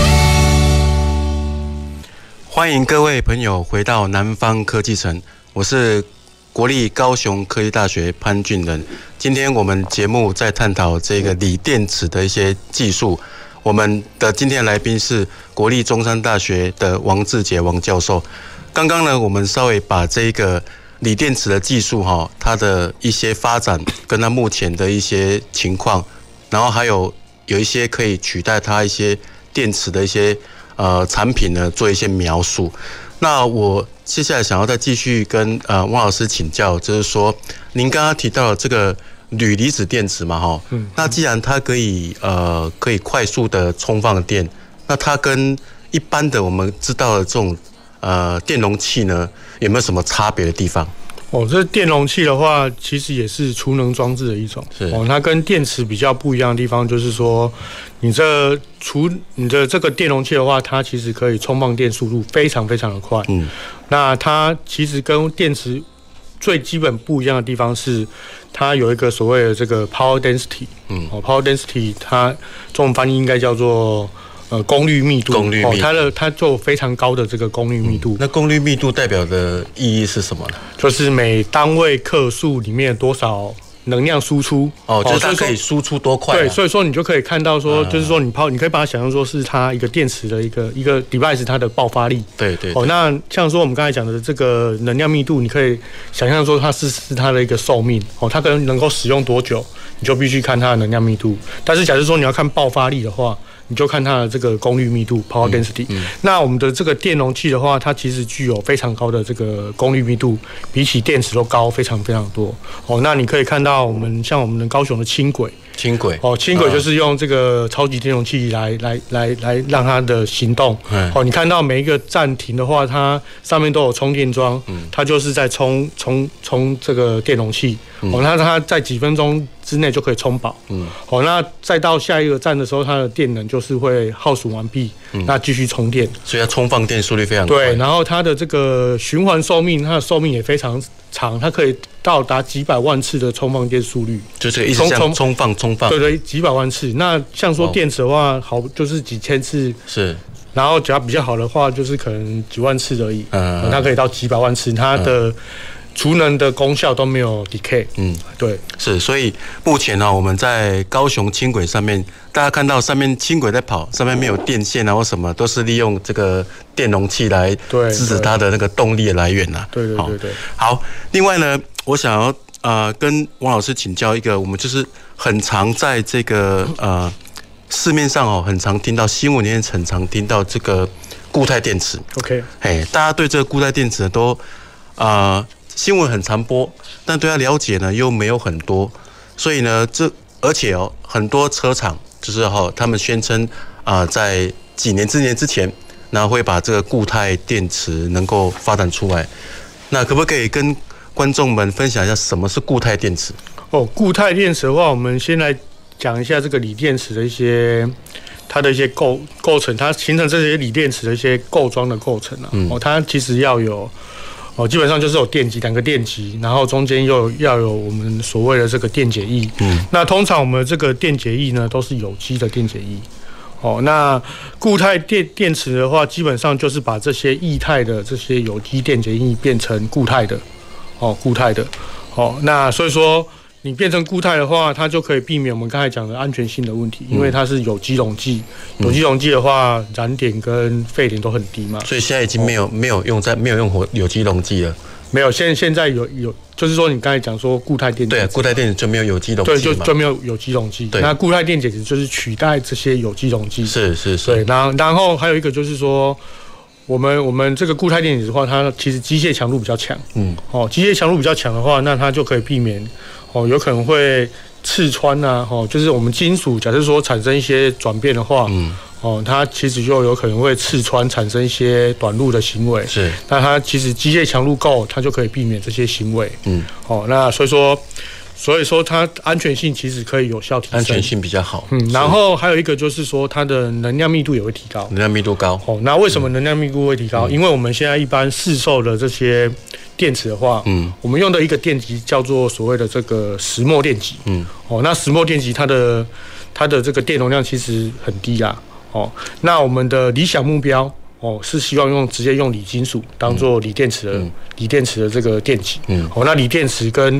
欢迎各位朋友回到南方科技城，我是国立高雄科技大学潘俊仁。今天我们节目在探讨这个锂电池的一些技术。我们的今天来宾是国立中山大学的王志杰王教授。刚刚呢，我们稍微把这个锂电池的技术哈，它的一些发展跟它目前的一些情况，然后还有有一些可以取代它一些电池的一些呃产品呢，做一些描述。那我接下来想要再继续跟呃汪老师请教，就是说您刚刚提到的这个铝离子电池嘛，哈，嗯，那既然它可以呃可以快速的充放电，那它跟一般的我们知道的这种呃电容器呢，有没有什么差别的地方？ 哦，这电容器的话，其实也是储能装置的一种。哦，它跟电池比较不一样的地方，就是说，你这储你的这个电容器的话，它其实可以充放电速度非常非常的快。嗯，那它其实跟电池最基本不一样的地方是，它有一个所谓的这个 power density。嗯，哦 ，power density 它中文翻译应该叫做呃功率密度。功率密度，哦，它的它做非常高的这个功率密度。 嗯，那功率密度代表的意义是什么呢？ 就是每单位克数里面多少能量输出。 哦，就是它可以输出多快，啊。 对，所以说你就可以看到说，嗯，就是说你抛，你可以把它想象说是它一个电池的一个一个 device 它的爆发力。 对 对, 对。 哦，那像说我们刚才讲的这个能量密度，你可以想象说它是是它的一个寿命。哦，它可能能够使用多久，你就必须看它的能量密度。但是假设说你要看爆发力的话，你就看它的这个功率密度 （power density）。嗯嗯，那我们的这个电容器的话，它其实具有非常高的这个功率密度，比起电池都高非常非常多。哦，那你可以看到我们像我们的高雄的轻轨。 轻轨哦，轻轨就是用这个超级电容器来来来来让它的行动。嗯，哦，你看到每一个站停的话，它上面都有充电桩，嗯，它就是在充充充这个电容器。嗯，哦，那它在几分钟之内就可以充饱。嗯，哦，那再到下一个站的时候，它的电能就是会耗损完毕，嗯，那继续充电。 所以它充放电速率非常快。 对，然后它的这个循环寿命，它的寿命也非常长，它可以到达几百万次的充放电速率。 就是一直这样充放充放。 对对，几百万次。那像说电池的话，好就是几千次。 是。 然后只要比较好的话，就是可能几万次而已。嗯。它可以到几百万次，它的储能的功效都没有 decay。嗯，对。 是，所以目前呢，我们在高雄轻轨上面，大家看到上面轻轨在跑，上面没有电线啊或什么，都是利用这个电容器来支持它的那个动力的来源啊。 对对对对。 好，另外呢，我想要呃跟王老师请教一个，我们就是很常在这个呃市面上哦，很常听到新闻里面很常听到这个固态电池。 OK， 嘿，大家对这个固态电池都啊、呃、新闻很常播，但对它了解呢又没有很多，所以呢这而且哦很多车厂就是哈、哦、他们宣称啊、呃，在几年之年之前，然后会把这个固态电池能够发展出来。那可不可以跟观众们分享一下什么是固态电池？ 哦，固态电池的话，我们先来讲一下这个锂电池的一些它的一些构构成，它形成这些锂电池的一些构装的构成啊。嗯、哦，它其实要有哦，基本上就是有电极，两个电极，然后中间又要有我们所谓的这个电解液。嗯，那通常我们这个电解液呢都是有机的电解液。哦，那固态电电池的话，基本上就是把这些液态的这些有机电解液变成固态的。哦，固态的。哦，那所以说你变成固态的话，它就可以避免我们刚才讲的安全性的问题，因为它是有机溶剂。嗯、有机溶剂的话，燃点跟沸点都很低嘛。 所以现在已经没有、哦、没有用在没有用有机溶剂了。 没有，现现在有有，就是说你刚才讲说固态电解， 对，固态电解就没有有机溶剂嘛， 对，就就没有有机溶剂。那固态电解质就是取代这些有机溶剂。 是是是。 对，然后然后还有一个就是说，我们我们这个固态电解质的话，它其实机械强度比较强。嗯。哦，机械强度比较强的话，那它就可以避免哦，有可能会刺穿啊，哦，就是我们金属假设说产生一些转变的话，嗯。哦，它其实就有可能会刺穿，产生一些短路的行为。是，那它其实机械强度够，它就可以避免这些行为。嗯，哦，那所以说，所以说它安全性其实可以有效提升， 安全性比较好。 嗯，然后还有一个就是说，它的能量密度也会提高。 能量密度高。 哦，那为什么能量密度会提高？嗯、因为我们现在一般市售的这些电池的话，嗯，我们用的一个电极叫做所谓的这个石墨电极。嗯，哦，那石墨电极它的它的这个电容量其实很低啦。哦，那我们的理想目标哦是希望用直接用锂金属当做锂电池的锂、嗯、电池的这个电极。嗯，哦，那锂电池跟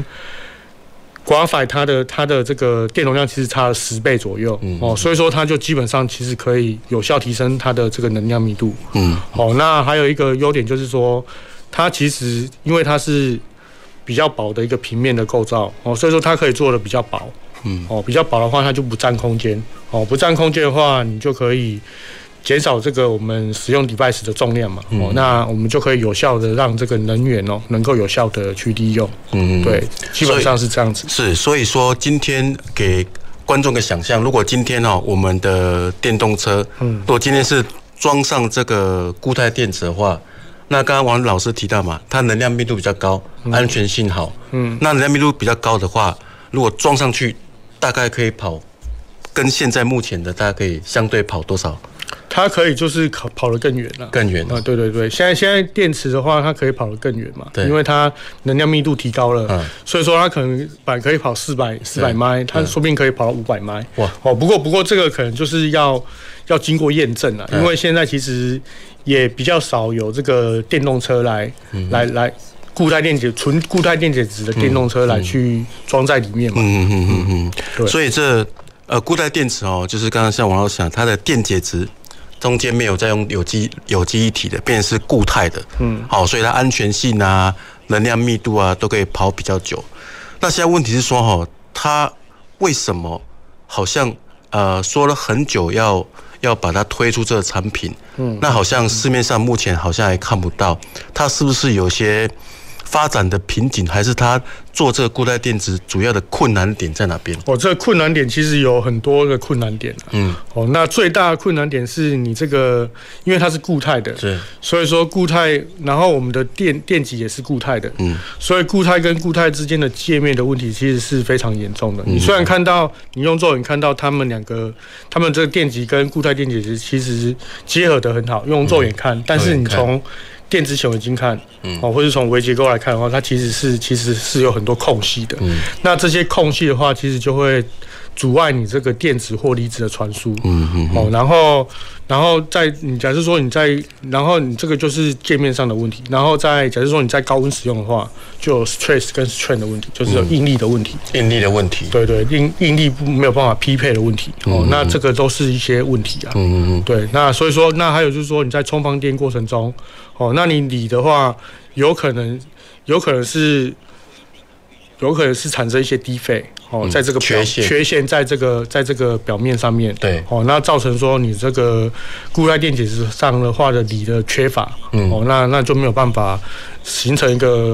graphite 它的它的这个电容量其实差了十倍左右。嗯，哦，所以说它就基本上其实可以有效提升它的这个能量密度。嗯，哦，那还有一个优点就是说，它其实因为它是比较薄的一个平面的构造，哦，所以说它可以做的比较薄。嗯，哦，比较薄的话，它就不占空间。哦，不占空间的话，你就可以减少这个我们使用 device 的重量嘛。嗯、哦，那我们就可以有效的让这个能源哦，能够有效的去利用。嗯，对，基本上是这样子。 是，所以说今天给观众个想象，如果今天哦，我们的电动车，嗯，如果今天是装上这个固态电池的话，那刚刚王老师提到嘛，它能量密度比较高，嗯、安全性好。嗯，那能量密度比较高的话，如果装上去，大概可以跑，跟现在目前的大概可以相对跑多少？ 它可以就是跑跑得更远了， 更远啊！对对对，现在现在电池的话，它可以跑得更远嘛，因为它能量密度提高了，嗯、所以说它可能本来可以跑四百四百迈，它说不定可以跑到五百迈。哇！哦，不过不过这个可能就是要要经过验证啊，因为现在其实也比较少有这个电动车来、嗯、来来。固态电解纯固态电解质的电动车来去装在里面嘛？嗯嗯嗯嗯嗯。所以这呃固态电池哦，就是刚刚像王老师讲，它的电解质中间没有再用有机有机一体的，变成是固态的。嗯。好，所以它安全性啊、能量密度啊都可以跑比较久。那现在问题是说哈，它为什么好像呃说了很久要要把它推出这个产品？嗯。那好像市面上目前好像还看不到，它是不是有些发展的瓶颈，还是它做这个固态电池主要的困难点在哪边？ 哦，这个困难点其实有很多的困难点、啊、嗯，哦，那最大的困难点是你这个，因为它是固态的，是，所以说固态，然后我们的电电极也是固态的，嗯，所以固态跟固态之间的界面的问题其实是非常严重的。嗯、你虽然看到你用肉眼看到他们两个，他们这个电极跟固态电解质其实结合得很好，用肉眼看，嗯、但是你从电子显微镜看，嗯，哦，或是从微结构来看的话，它其实是其实是有很多空隙的。嗯，那这些空隙的话，其实就会阻碍你这个电子或离子的传输。嗯嗯。哦，然后，然后在你假设说你在，然后你这个就是界面上的问题。然后在假设说你在高温使用的话，就有 stress 跟 strain 的问题，就是有应力的问题。 应力的问题。 对对，应应力没有办法匹配的问题。哦，那这个都是一些问题啊。嗯嗯嗯。对，那所以说，那还有就是说你在充放电过程中。哦，那你锂的话，有可能，有可能是，有可能是产生一些defect哦，在这个缺陷，缺陷在这个在这个表面上面，对，哦，那造成说你这个固态电解质上的话的锂的缺乏，嗯，哦，那那就没有办法形成一个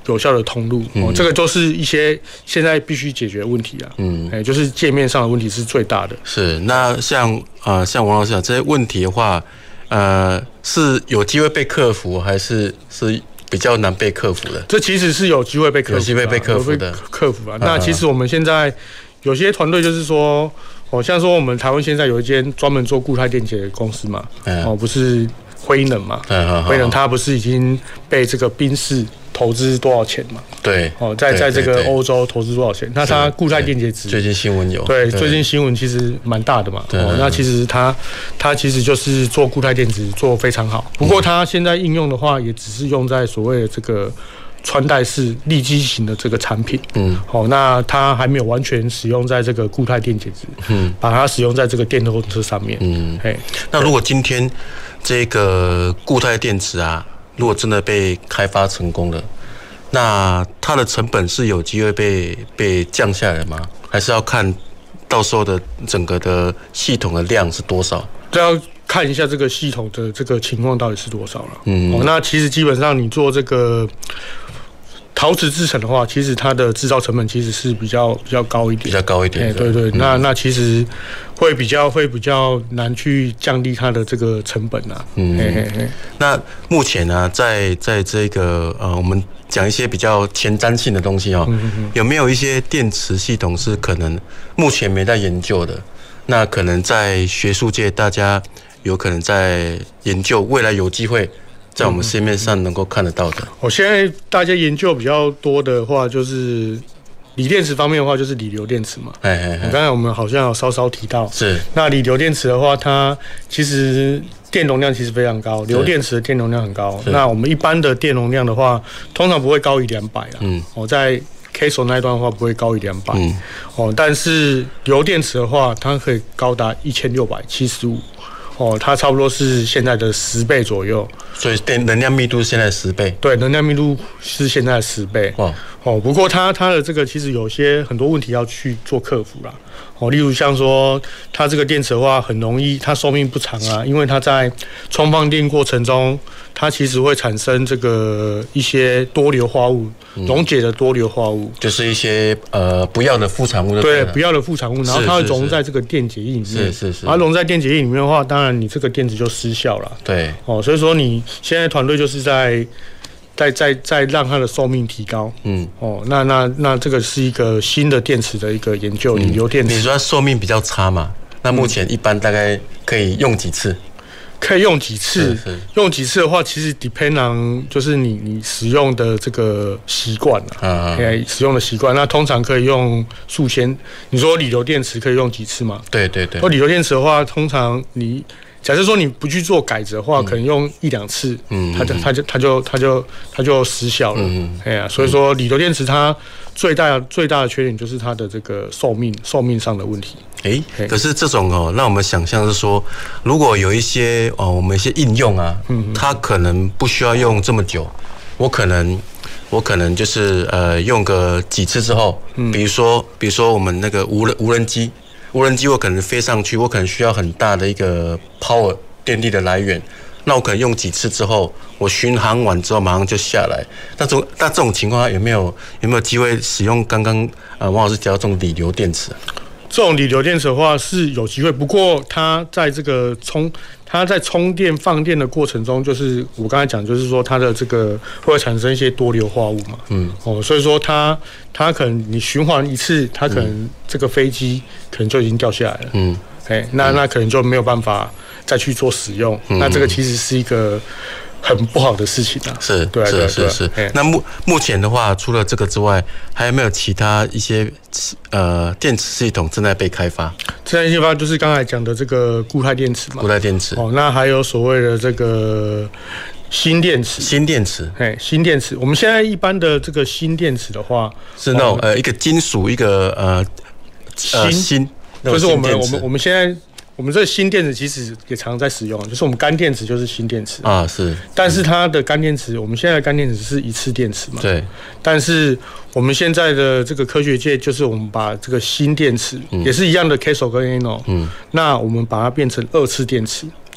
有效的通路。哦，这个都是一些现在必须解决的问题啊。嗯，哎，就是界面上的问题是最大的。 是，那像呃像王老师讲这些问题的话，呃是有机会被克服，还是是比较难被克服的？ 这其实是有机会被克服，有机会被克服的， 克服啊。那其实我们现在有些团队就是说，哦，像说我们台湾现在有一间专门做固态电解的公司嘛，哦，不是辉能嘛，辉能它不是已经被这个宾士投资多少钱嘛？ 对， 哦，在在这个欧洲投资多少钱？那它固态电解质最近新闻有， 对，最近新闻其实蛮大的嘛。哦，那其实它它其实就是做固态电池做非常好，不过它现在应用的话，也只是用在所谓的这个穿戴式立基型的这个产品。嗯，好，那它还没有完全使用在这个固态电解质，嗯，把它使用在这个电动车上面。嗯，嘿， 那如果今天这个固态电池啊，如果真的被开发成功了，那它的成本是有机会被被降下来吗？还是要看到时候的整个的系统的量是多少？ 这要看一下这个系统的这个情况到底是多少了。嗯，哦，那其实基本上你做这个陶瓷制成的话，其实它的制造成本其实是比较比较高一点， 比较高一点。 对对，嗯、那那其实会比较会比较难去降低它的这个成本啊。嗯，嘿嘿嘿。 那目前呢、啊，在在这个呃，我们讲一些比较前瞻性的东西哦，嗯嗯有没有一些电池系统是可能目前没在研究的？那可能在学术界大家有可能在研究，未来有机会在我们市面上能够看得到的。 我现在大家研究比较多的话，就是锂电池方面的话，就是锂流电池嘛。哎哎哎，刚才我们好像有稍稍提到， 是那锂流电池的话，它其实电容量其实非常高，流电池的电容量很高。那我们一般的电容量的话，通常不会高于两百啦。嗯，我在 K 手那一段的话不会高于两百。嗯，哦，但是流电池的话，它可以高达一千六百七十五。哦，它差不多是现在的十倍左右， 所以电能量密度是现在的十倍。 对，能量密度是现在的十倍。哇，哦，不过它它的这个其实有些很多问题要去做克服啦。哦，例如像说它这个电池的话，很容易它寿命不长啊，因为它在充放电过程中，它其实会产生这个一些多硫化物，溶解的多硫化物， 就是一些呃不要的副产物。 对，不要的副产物，然后它会溶在这个电解液里面。 是是是。 然后溶在电解液里面的话，当然你这个电池就失效了。 对。哦， 所以说你现在团队就是在。再再再让它的寿命提高，嗯，哦，那那那这个是一个新的电池的一个研究，锂流电池。 你说它寿命比较差嘛？那目前一般大概可以用几次？ 可以用几次？用几次的话，其实 depend on 就是你你使用的这个习惯了，啊，使用的习惯。那通常可以用数千。你说锂流电池可以用几次吗？ 对对对。 那锂流电池的话，通常你。假设说你不去做改子的话，嗯、可能用一两次，嗯，它就它就它就它就它就失效了，嗯，哎呀，所以说锂流电池它最大最大的缺点就是它的这个寿命寿命上的问题。 哎、欸，可是这种哦，让我们想象是说，如果有一些哦，我们一些应用啊，嗯，它可能不需要用这么久，我可能我可能就是呃用个几次之后，嗯，比如说比如说我们那个无人无人机。无人机我可能飞上去，我可能需要很大的一个 power 电力的来源，那我可能用几次之后，我巡航完之后马上就下来。那种那这种情况下有没有有没有机会使用刚刚呃王老师讲到这种锂流电池？ 这种锂流电池的话是有机会，不过它在这个充它在充电放电的过程中，就是我刚才讲，就是说它的这个会产生一些多硫化物嘛，嗯，哦，所以说它它可能你循环一次，它可能这个飞机可能就已经掉下来了，嗯，哎，那那可能就没有办法再去做使用，嗯、那这个其实是一个很不好的事情啊。 是， 对是是是。那目目前的话，除了这个之外，还有没有其他一些呃电池系统正在被开发？ 正在开发就是刚才讲的这个固态电池嘛。 固态电池。 哦，那还有所谓的这个锌电池。 锌电池。 哎，锌电池。我们现在一般的这个锌电池的话， 是那种、哦、呃一个金属一个呃锌锌，就是我们我们我们现在。我们这个锌电池其实也常在使用，就是我们干电池就是锌电池啊，是。 但是它的干电池，我们现在的干电池是一次电池嘛？ 对。 但是我们现在的这个科学界，就是我们把这个锌电池、嗯、也是一样的 cathode 跟 anode， 嗯，那我们把它变成二次电池。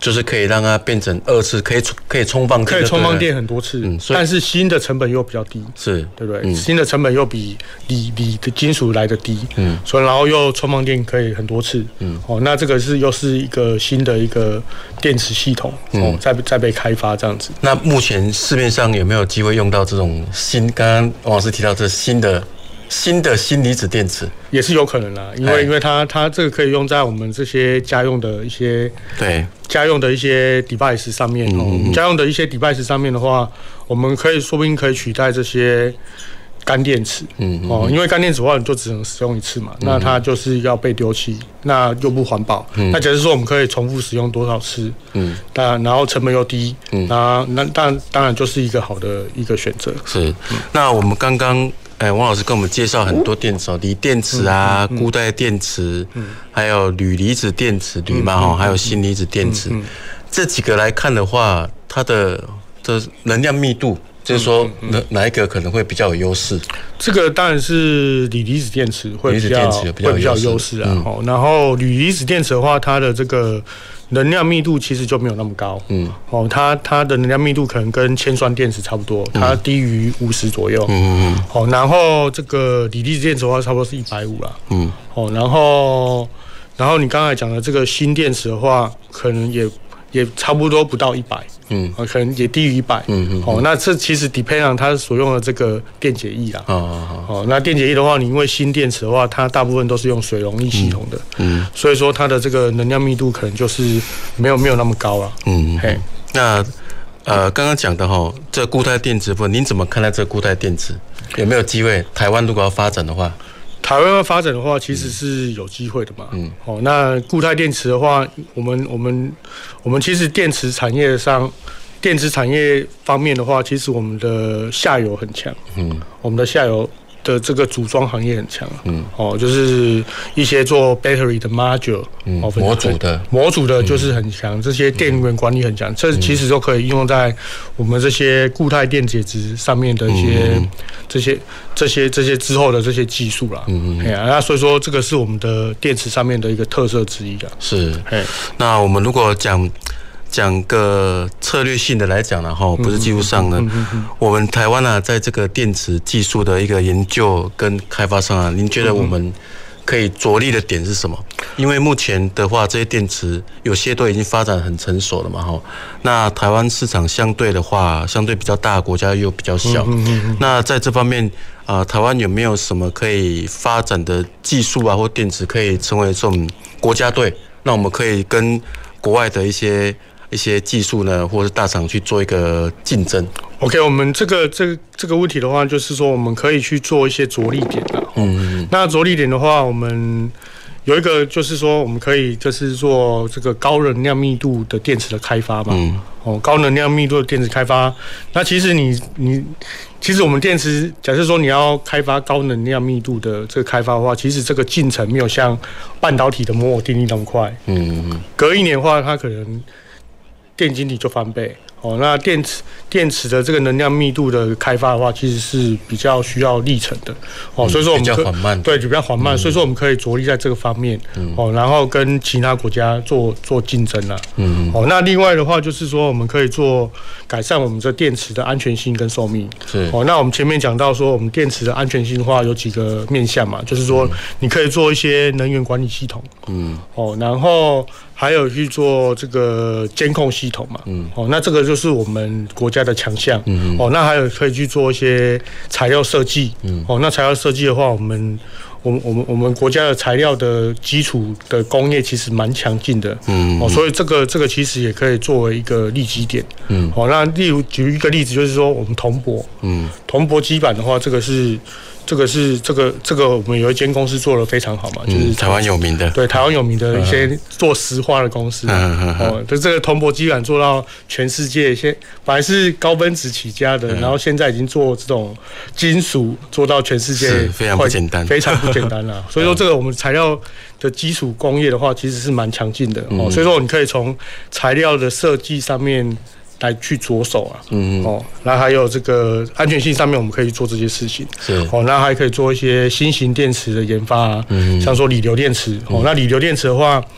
就是可以让它变成二次，可以可以充放电， 可以充放电很多次，嗯，但是新的成本又比较低， 是， 对不对？嗯、新的成本又比锂锂的金属来的低，嗯，所以然后又充放电可以很多次，嗯，哦，那这个是又是一个新的一个电池系统，哦，嗯、在在被开发这样子。 那目前市面上有没有机会用到这种新？刚刚王老师提到这新的。新的锌离子电池也是有可能啦，因为因为它它这个可以用在我们这些家用的一些对家用的一些 device 上面哦、嗯嗯，家用的一些 device 上面的话，我们可以说不定可以取代这些干电池，嗯哦，因为干电池的话你就只能使用一次嘛，嗯、那它就是要被丢弃，那又不环保。嗯、那假如说我们可以重复使用多少次，嗯，那然后成本又低，嗯，那那当然当然就是一个好的一个选择。 是，嗯、那我们刚刚。哎，王老师跟我们介绍很多电池哦，锂电池啊、嗯嗯、固态电池，嗯、还有铝离子电池，铝嘛哈、嗯，还有锌离子电池、嗯嗯，这几个来看的话，它的的能量密度，就是说哪哪一个可能会比较有优势？ 这个当然是锂离子电池会比较会比较有优势啊。嗯、然后铝离子电池的话，它的这个能量密度其实就没有那么高，嗯，哦，它它的能量密度可能跟铅酸电池差不多，它低于五十左右，嗯嗯，哦，然后这个锂离子电池的话，差不多是一百五啦，嗯，哦，然后然后你刚才讲的这个锌电池的话，可能也也差不多不到一百，嗯，可能也低于一百，嗯嗯，哦，那这其实 depend on 它所用的这个电解液啦，哦哦哦，那电解液的话，你因为锌电池的话，它大部分都是用水溶液系统的，嗯，所以说它的这个能量密度可能就是没有没有那么高啊，嗯，嘿， 那呃刚刚讲的哈，这固态电池部分，您怎么看待这固态电池？有没有机会？台湾如果要发展的话？ 台湾要发展的话，其实是有机会的嘛。嗯，哦，那固态电池的话，我们我们我们其实电池产业上，电池产业方面的话，其实我们的下游很强。嗯，我们的下游的这个组装行业很强。嗯，哦，就是一些做 battery 的 module， 嗯，模组的模组的就是很强，这些电源管理很强，这其实都可以应用在我们这些固态电解质上面的一些、嗯、这些这些这些之后的这些技术啦。嗯嗯，哎，那所以说这个是我们的电池上面的一个特色之一啊。 是，那我们如果讲。讲个策略性的来讲呢，哈，不是技术上的，我们台湾啊，在这个电池技术的一个研究跟开发上啊，您觉得我们可以着力的点是什么？因为目前的话，这些电池有些都已经发展很成熟了嘛，哈。那台湾市场相对的话，相对比较大，国家又比较小。那在这方面啊、呃，台湾有没有什么可以发展的技术啊，或电池可以成为这种国家队？那我们可以跟国外的一些一些技术呢，或者是大厂去做一个竞争。 OK， 我们这个这个这个问题的话，就是说我们可以去做一些着力点的。嗯，那着力点的话，我们有一个就是说，我们可以就是做这个高能量密度的电池的开发嘛。嗯。哦，高能量密度的电池开发，那其实你你其实我们电池，假设说你要开发高能量密度的这个开发的话，其实这个进程没有像半导体的摩尔定律那么快。嗯嗯。隔一年的话，它可能电晶体就翻倍。哦，那电池电池的这个能量密度的开发的话，其实是比较需要历程的。哦，所以说我们比较缓慢， 对，就比较缓慢。嗯、所以说我们可以着力在这个方面。嗯。哦，然后跟其他国家做做竞争啦。嗯。哦，那另外的话就是说，我们可以做改善我们这电池的安全性跟寿命。是。哦，那我们前面讲到说，我们电池的安全性的话有几个面向嘛，就是说你可以做一些能源管理系统。嗯。哦，然后还有去做这个监控系统嘛。嗯。哦，那这个就是我们国家的强项。嗯。哦，那还有可以去做一些材料设计。嗯。哦，那材料设计的话，我们我们我们我们国家的材料的基础的工业其实蛮强劲的。嗯。哦，所以这个这个其实也可以作为一个利基点。嗯。哦，那例如举一个例子，就是说我们铜箔。嗯。铜箔基板的话，这个是。这个是这个这个我们有一间公司做得非常好嘛，就是、 嗯、台湾有名的， 对台湾有名的一些做石化的公司，嗯嗯嗯、哦，就这个铜箔基板做到全世界，现本来是高分子起家的，嗯、然后现在已经做这种金属做到全世界， 是非常不简单， 非常不简单啦。所以说这个我们材料的基础工业的话，其实是蛮强劲的、嗯、哦。所以说你可以从材料的设计上面来去着手啊，嗯哦，然后还有这个安全性上面，我们可以做这些事情，是哦，那还可以做一些新型电池的研发啊，嗯，像说锂流电池，哦，那锂流电池的话，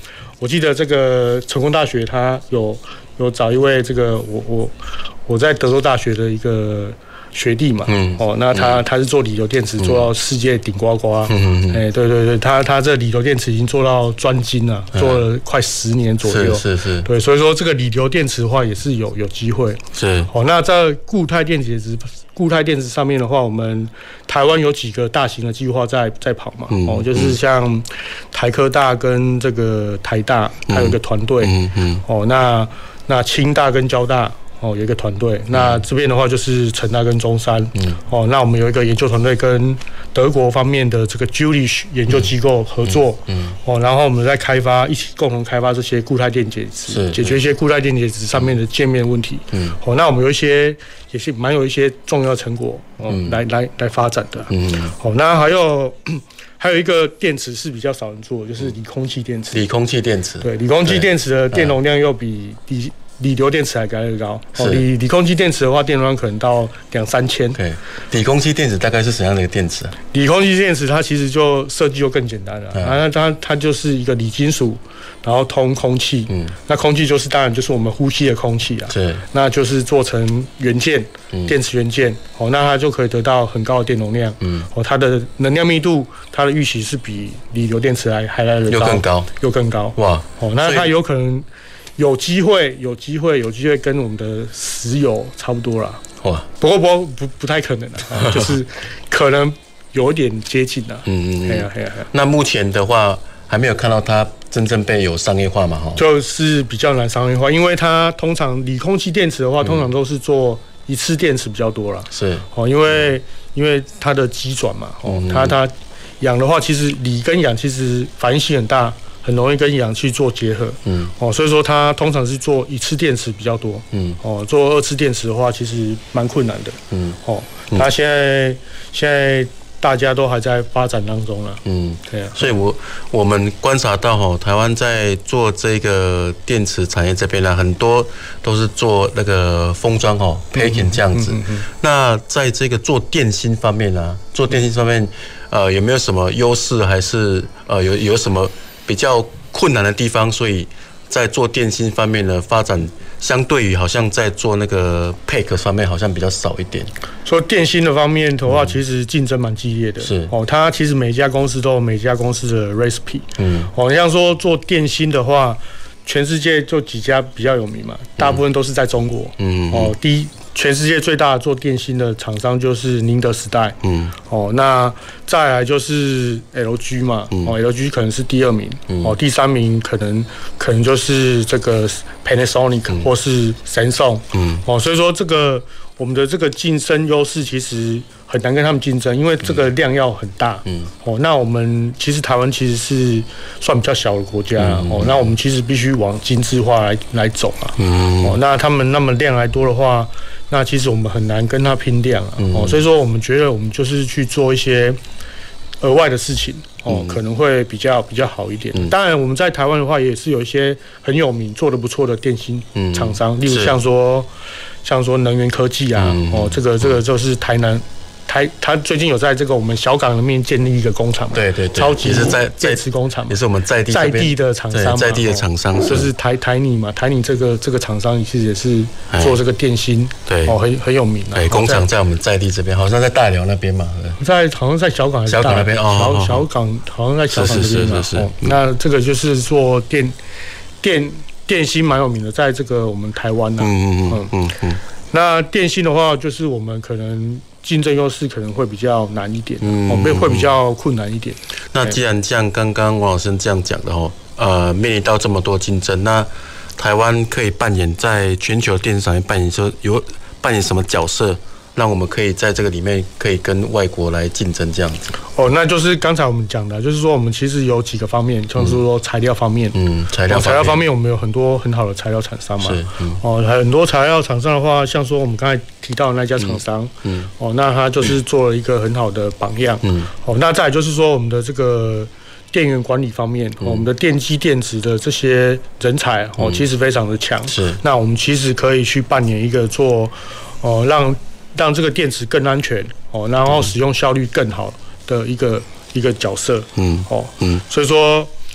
我记得这个成功大学它有有找一位这个我我我在德州大学的一个学弟嘛，嗯，哦，那他他是做锂流电池，做到世界顶呱呱，嗯嗯，哎，对对对，他他这锂流电池已经做到专精了，做了快十年左右， 是是是， 对，所以说这个锂流电池的话也是有有机会， 是， 哦，那在固态电池固态电池上面的话，我们台湾有几个大型的计划在在跑嘛，嗯、哦，就是像台科大跟这个台大，还有一个团队，嗯嗯，哦，那那清大跟交大。哦，有一个团队，那这边的话就是成大跟中山，嗯，哦，那我们有一个研究团队跟德国方面的这个 Jülich 研究机构合作，嗯，哦，然后我们在开发，一起共同开发这些固态电解质，解决一些固态电解质上面的界面问题，嗯，哦，那我们有一些也是蛮有一些重要成果，哦，嗯、来来来发展的，嗯，哦，那还有。还有一个电池是比较少人做，就是锂空气电池。 锂空气电池， 对，锂空气电池的电容量又比锂锂流电池还来得高。哦，锂锂空气电池的话，电容量可能到两三千。 对，锂空气电池大概是怎样的一个电池啊？ 锂空气电池它其实就设计就更简单了，然后它它就是一个锂金属，然后通空气。嗯，那空气就是当然就是我们呼吸的空气啊。是，那就是做成元件，电池元件。哦，那它就可以得到很高的电容量。嗯，哦，它的能量密度，它的预期是比锂流电池还还来得高， 又更高， 又更高。哇，哦，那它有可能有机会，有机会，有机会跟我们的石油差不多啦。哇，不过不不不太可能啦，啊、就是可能有一点接近啦。嗯嗯嗯， 啊啊啊。那目前的话，还没有看到它真正被有商业化嘛？哈， 就是比较难商业化，因为它通常锂空气电池的话，通常都是做一次电池比较多啦。是哦，因为因为它的机转嘛，哦，它它氧的话，其实锂跟氧其实反应性很大。很容易跟氧去做结合，嗯，哦，所以说它通常是做一次电池比较多，嗯，哦，做二次电池的话，其实蛮困难的，嗯，哦，它现在现在大家都还在发展当中了，嗯，对啊， 所以我我们观察到哈，台湾在做这个电池产业这边呢，很多都是做那个封装哈 ，packing 这样子。嗯嗯嗯嗯、那在这个做电芯方面呢，做电芯方面，呃，有没有什么优势，还是呃有有什么比较困难的地方？所以在做电芯方面的发展，相对于好像在做那个 pack 方面好像比较少一点。 说电芯的方面的话，其实竞争蛮激烈的。是哦，它其实每一家公司都有每家公司的 recipe。嗯，哦，像说做电芯的话，全世界就几家比较有名嘛，大部分都是在中国。嗯，哦，第一。全世界最大的做电芯的厂商就是宁德时代，嗯，哦，那再来就是 L G 嘛，嗯、哦 ，L G 可能是第二名，嗯、哦，第三名可能可能就是这个 Panasonic、嗯、或是 Samsung， 嗯，哦，所以说这个我们的这个竞争优势其实很难跟他们竞争，因为这个量要很大，嗯，哦，那我们其实台湾其实是算比较小的国家，嗯、哦，那我们其实必须往精致化来来走啊，嗯，哦，那他们那么量来多的话。那其实我们很难跟他拼量啊，嗯、哦，所以说我们觉得我们就是去做一些额外的事情，哦，嗯、可能会比较比较好一点。嗯、当然，我们在台湾的话，也是有一些很有名、做得不错的电芯厂商，嗯、例如像说像说能源科技啊，嗯、哦，这个这个就是台南。台他最近有在这个我们小港里面建立一个工厂嘛？ 对对对， 超级也是在电池工厂， 也是我们在地在地的厂商嘛， 在地的厂商， 哦、就是台台泥嘛，台泥这个这个厂商其实也是做这个电芯，对，哦，很很有名啊。 对，工厂在我们在地这边，好像在大寮那边嘛， 在好像在小港还是小港那边哦， 小小港好像在小港这边嘛。是是是是。那这个就是做电电电芯蛮有名的，在这个我们台湾呢，嗯嗯嗯嗯。那电芯的话，就是我们可能。竞争优势可能会比较难一点，嗯，会会比较困难一点。 那既然像刚刚王老师这样讲的哦，呃，面临到这么多竞争，那台湾可以扮演在全球电子产业扮演说有扮演什么角色，让我们可以在这个里面可以跟外国来竞争这样子？哦， 那就是刚才我们讲的，就是说我们其实有几个方面，像是说材料方面，嗯，材料、哦、材料方面我们有很多很好的材料厂商嘛，是，嗯，哦，很多材料厂商的话，像说我们刚才提到的那家厂商，嗯，哦，那他就是做了一个很好的榜样，嗯，哦，那再来就是说我们的这个电源管理方面，嗯、我们的电机电子的这些人才哦，其实非常的强，是，那我们其实可以去扮演一个做，哦，让让这个电池更安全，哦，然后使用效率更好的一个一个角色，嗯，哦，嗯，所以说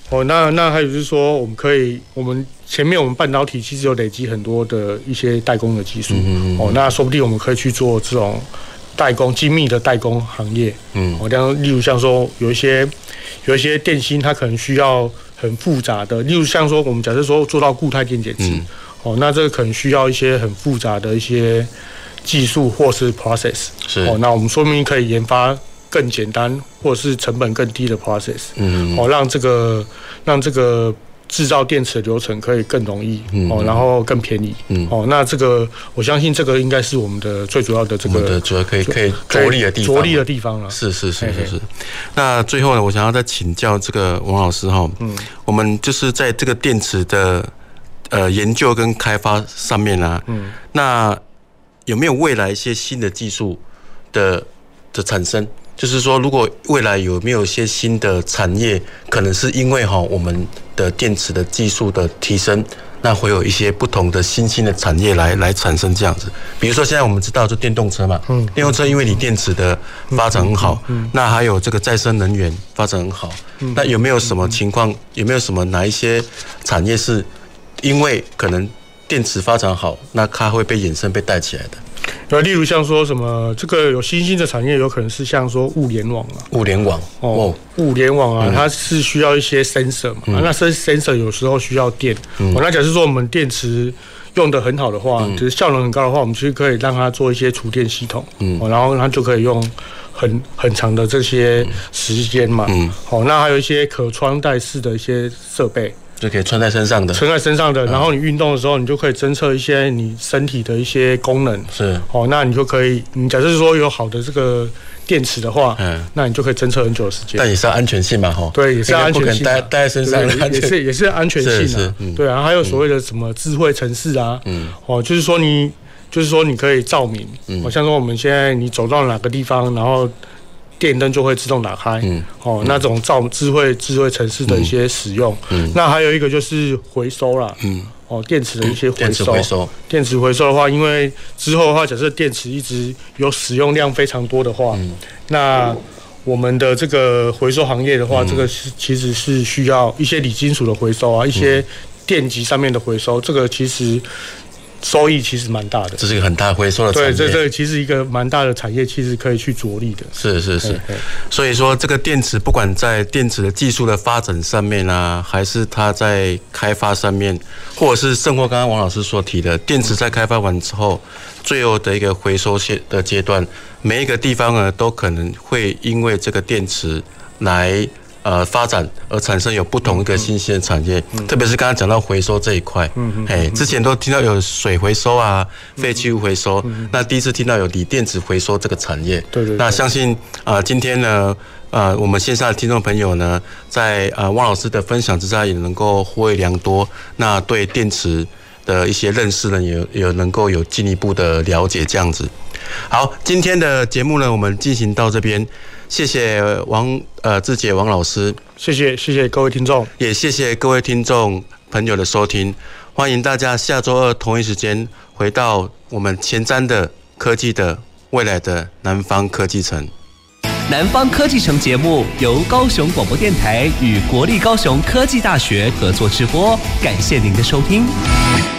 哦，那那还有就是说，我们可以，我们前面我们半导体其实有累积很多的一些代工的技术，嗯嗯哦，那说不定我们可以去做这种代工精密的代工行业，嗯，哦，像例如像说有一些有一些电芯，它可能需要很复杂的，例如像说我们假设说做到固态电解质，嗯、哦，那这个可能需要一些很复杂的一些技术或是 process， 是，哦，那我们说明可以研发更简单或者是成本更低的 process， 嗯，哦，让这个让这个制造电池的流程可以更容易，嗯、哦，然后更便宜，嗯，哦，那这个我相信这个应该是我们的最主要的这个我们的主要可以可以着力的地方， 着力的地方了。 是是是是是。那最后呢，我想要再请教这个王老师哈，嗯，我们就是在这个电池的呃研究跟开发上面啊，嗯，那有没有未来一些新的技术的的产生？就是说，如果未来有没有一些新的产业，可能是因为哈我们的电池的技术的提升，那会有一些不同的新兴的产业来来产生这样子。比如说现在我们知道就电动车嘛，嗯，电动车因为你电池的发展很好，嗯，那还有这个再生能源发展很好，嗯，那有没有什么情况？有没有什么哪一些产业是因为可能电池发展好，那它会被衍生被带起来的？ 对，例如像说什么这个有新兴的产业，有可能是像说物联网啊， 物联网哦，物联网啊，嗯、它是需要一些 sensor 嘛，嗯、那 sensor 有时候需要电，嗯、哦，那假设说我们电池用得很好的话，嗯、就是效能很高的话，我们其实可以让它做一些储电系统，嗯，哦，然后它就可以用很很长的这些时间嘛，嗯，好，哦，那还有一些可穿戴式的一些设备。 就可以穿在身上的， 穿在身上的，然后你运动的时候，你就可以侦测一些你身体的一些功能。是，哦，那你就可以，你假设说有好的这个电池的话，嗯，那你就可以侦测很久的时间。 但也是要安全性嘛，哈。 对，也是安全性。不可能戴戴在身上， 也是也是安全性啊。对啊，还有所谓的什么智慧城市啊，嗯，哦，就是说你，就是说你可以照明，嗯，好像说我们现在你走到哪个地方，然后电灯就会自动打开，嗯，哦，那种照智慧智慧城市的一些使用，嗯，那还有一个就是回收啦，嗯，哦，电池的一些回收，电池回收，电池回收的话，因为之后的话，假设电池一直有使用量非常多的话，嗯，那我们的这个回收行业的话，嗯，这个是其实是需要一些锂金属的回收啊，一些电极上面的回收，这个其实收益其实蛮大的， 这是一个很大回收的产业。 对，这这其实一个蛮大的产业，其实可以去着力的。 是是是，所以说这个电池不管在电池的技术的发展上面啊，还是它在开发上面，或者是胜过刚刚王老师所提的，电池在开发完之后，最后的一个回收的阶段，每一个地方呢都可能会因为这个电池来。呃，发展而产生有不同一个新兴的产业，嗯、特别是刚刚讲到回收这一块，嗯哎，之前都听到有水回收啊、废弃物回收，嗯、那第一次听到有锂电池回收这个产业，对 对, 对。那相信啊、呃，今天呢，呃，我们线上的听众朋友呢，在呃汪老师的分享之下，也能够获惠良多。那对电池的一些认识呢，也也能够有进一步的了解，这样子。好，今天的节目呢，我们进行到这边。谢谢王呃志杰王老师， 谢谢谢谢各位听众， 也谢谢各位听众朋友的收听。欢迎大家下周二同一时间回到我们前瞻的科技的未来的南方科技城。 南方科技城节目由高雄广播电台与国立高雄科技大学合作直播，感谢您的收听。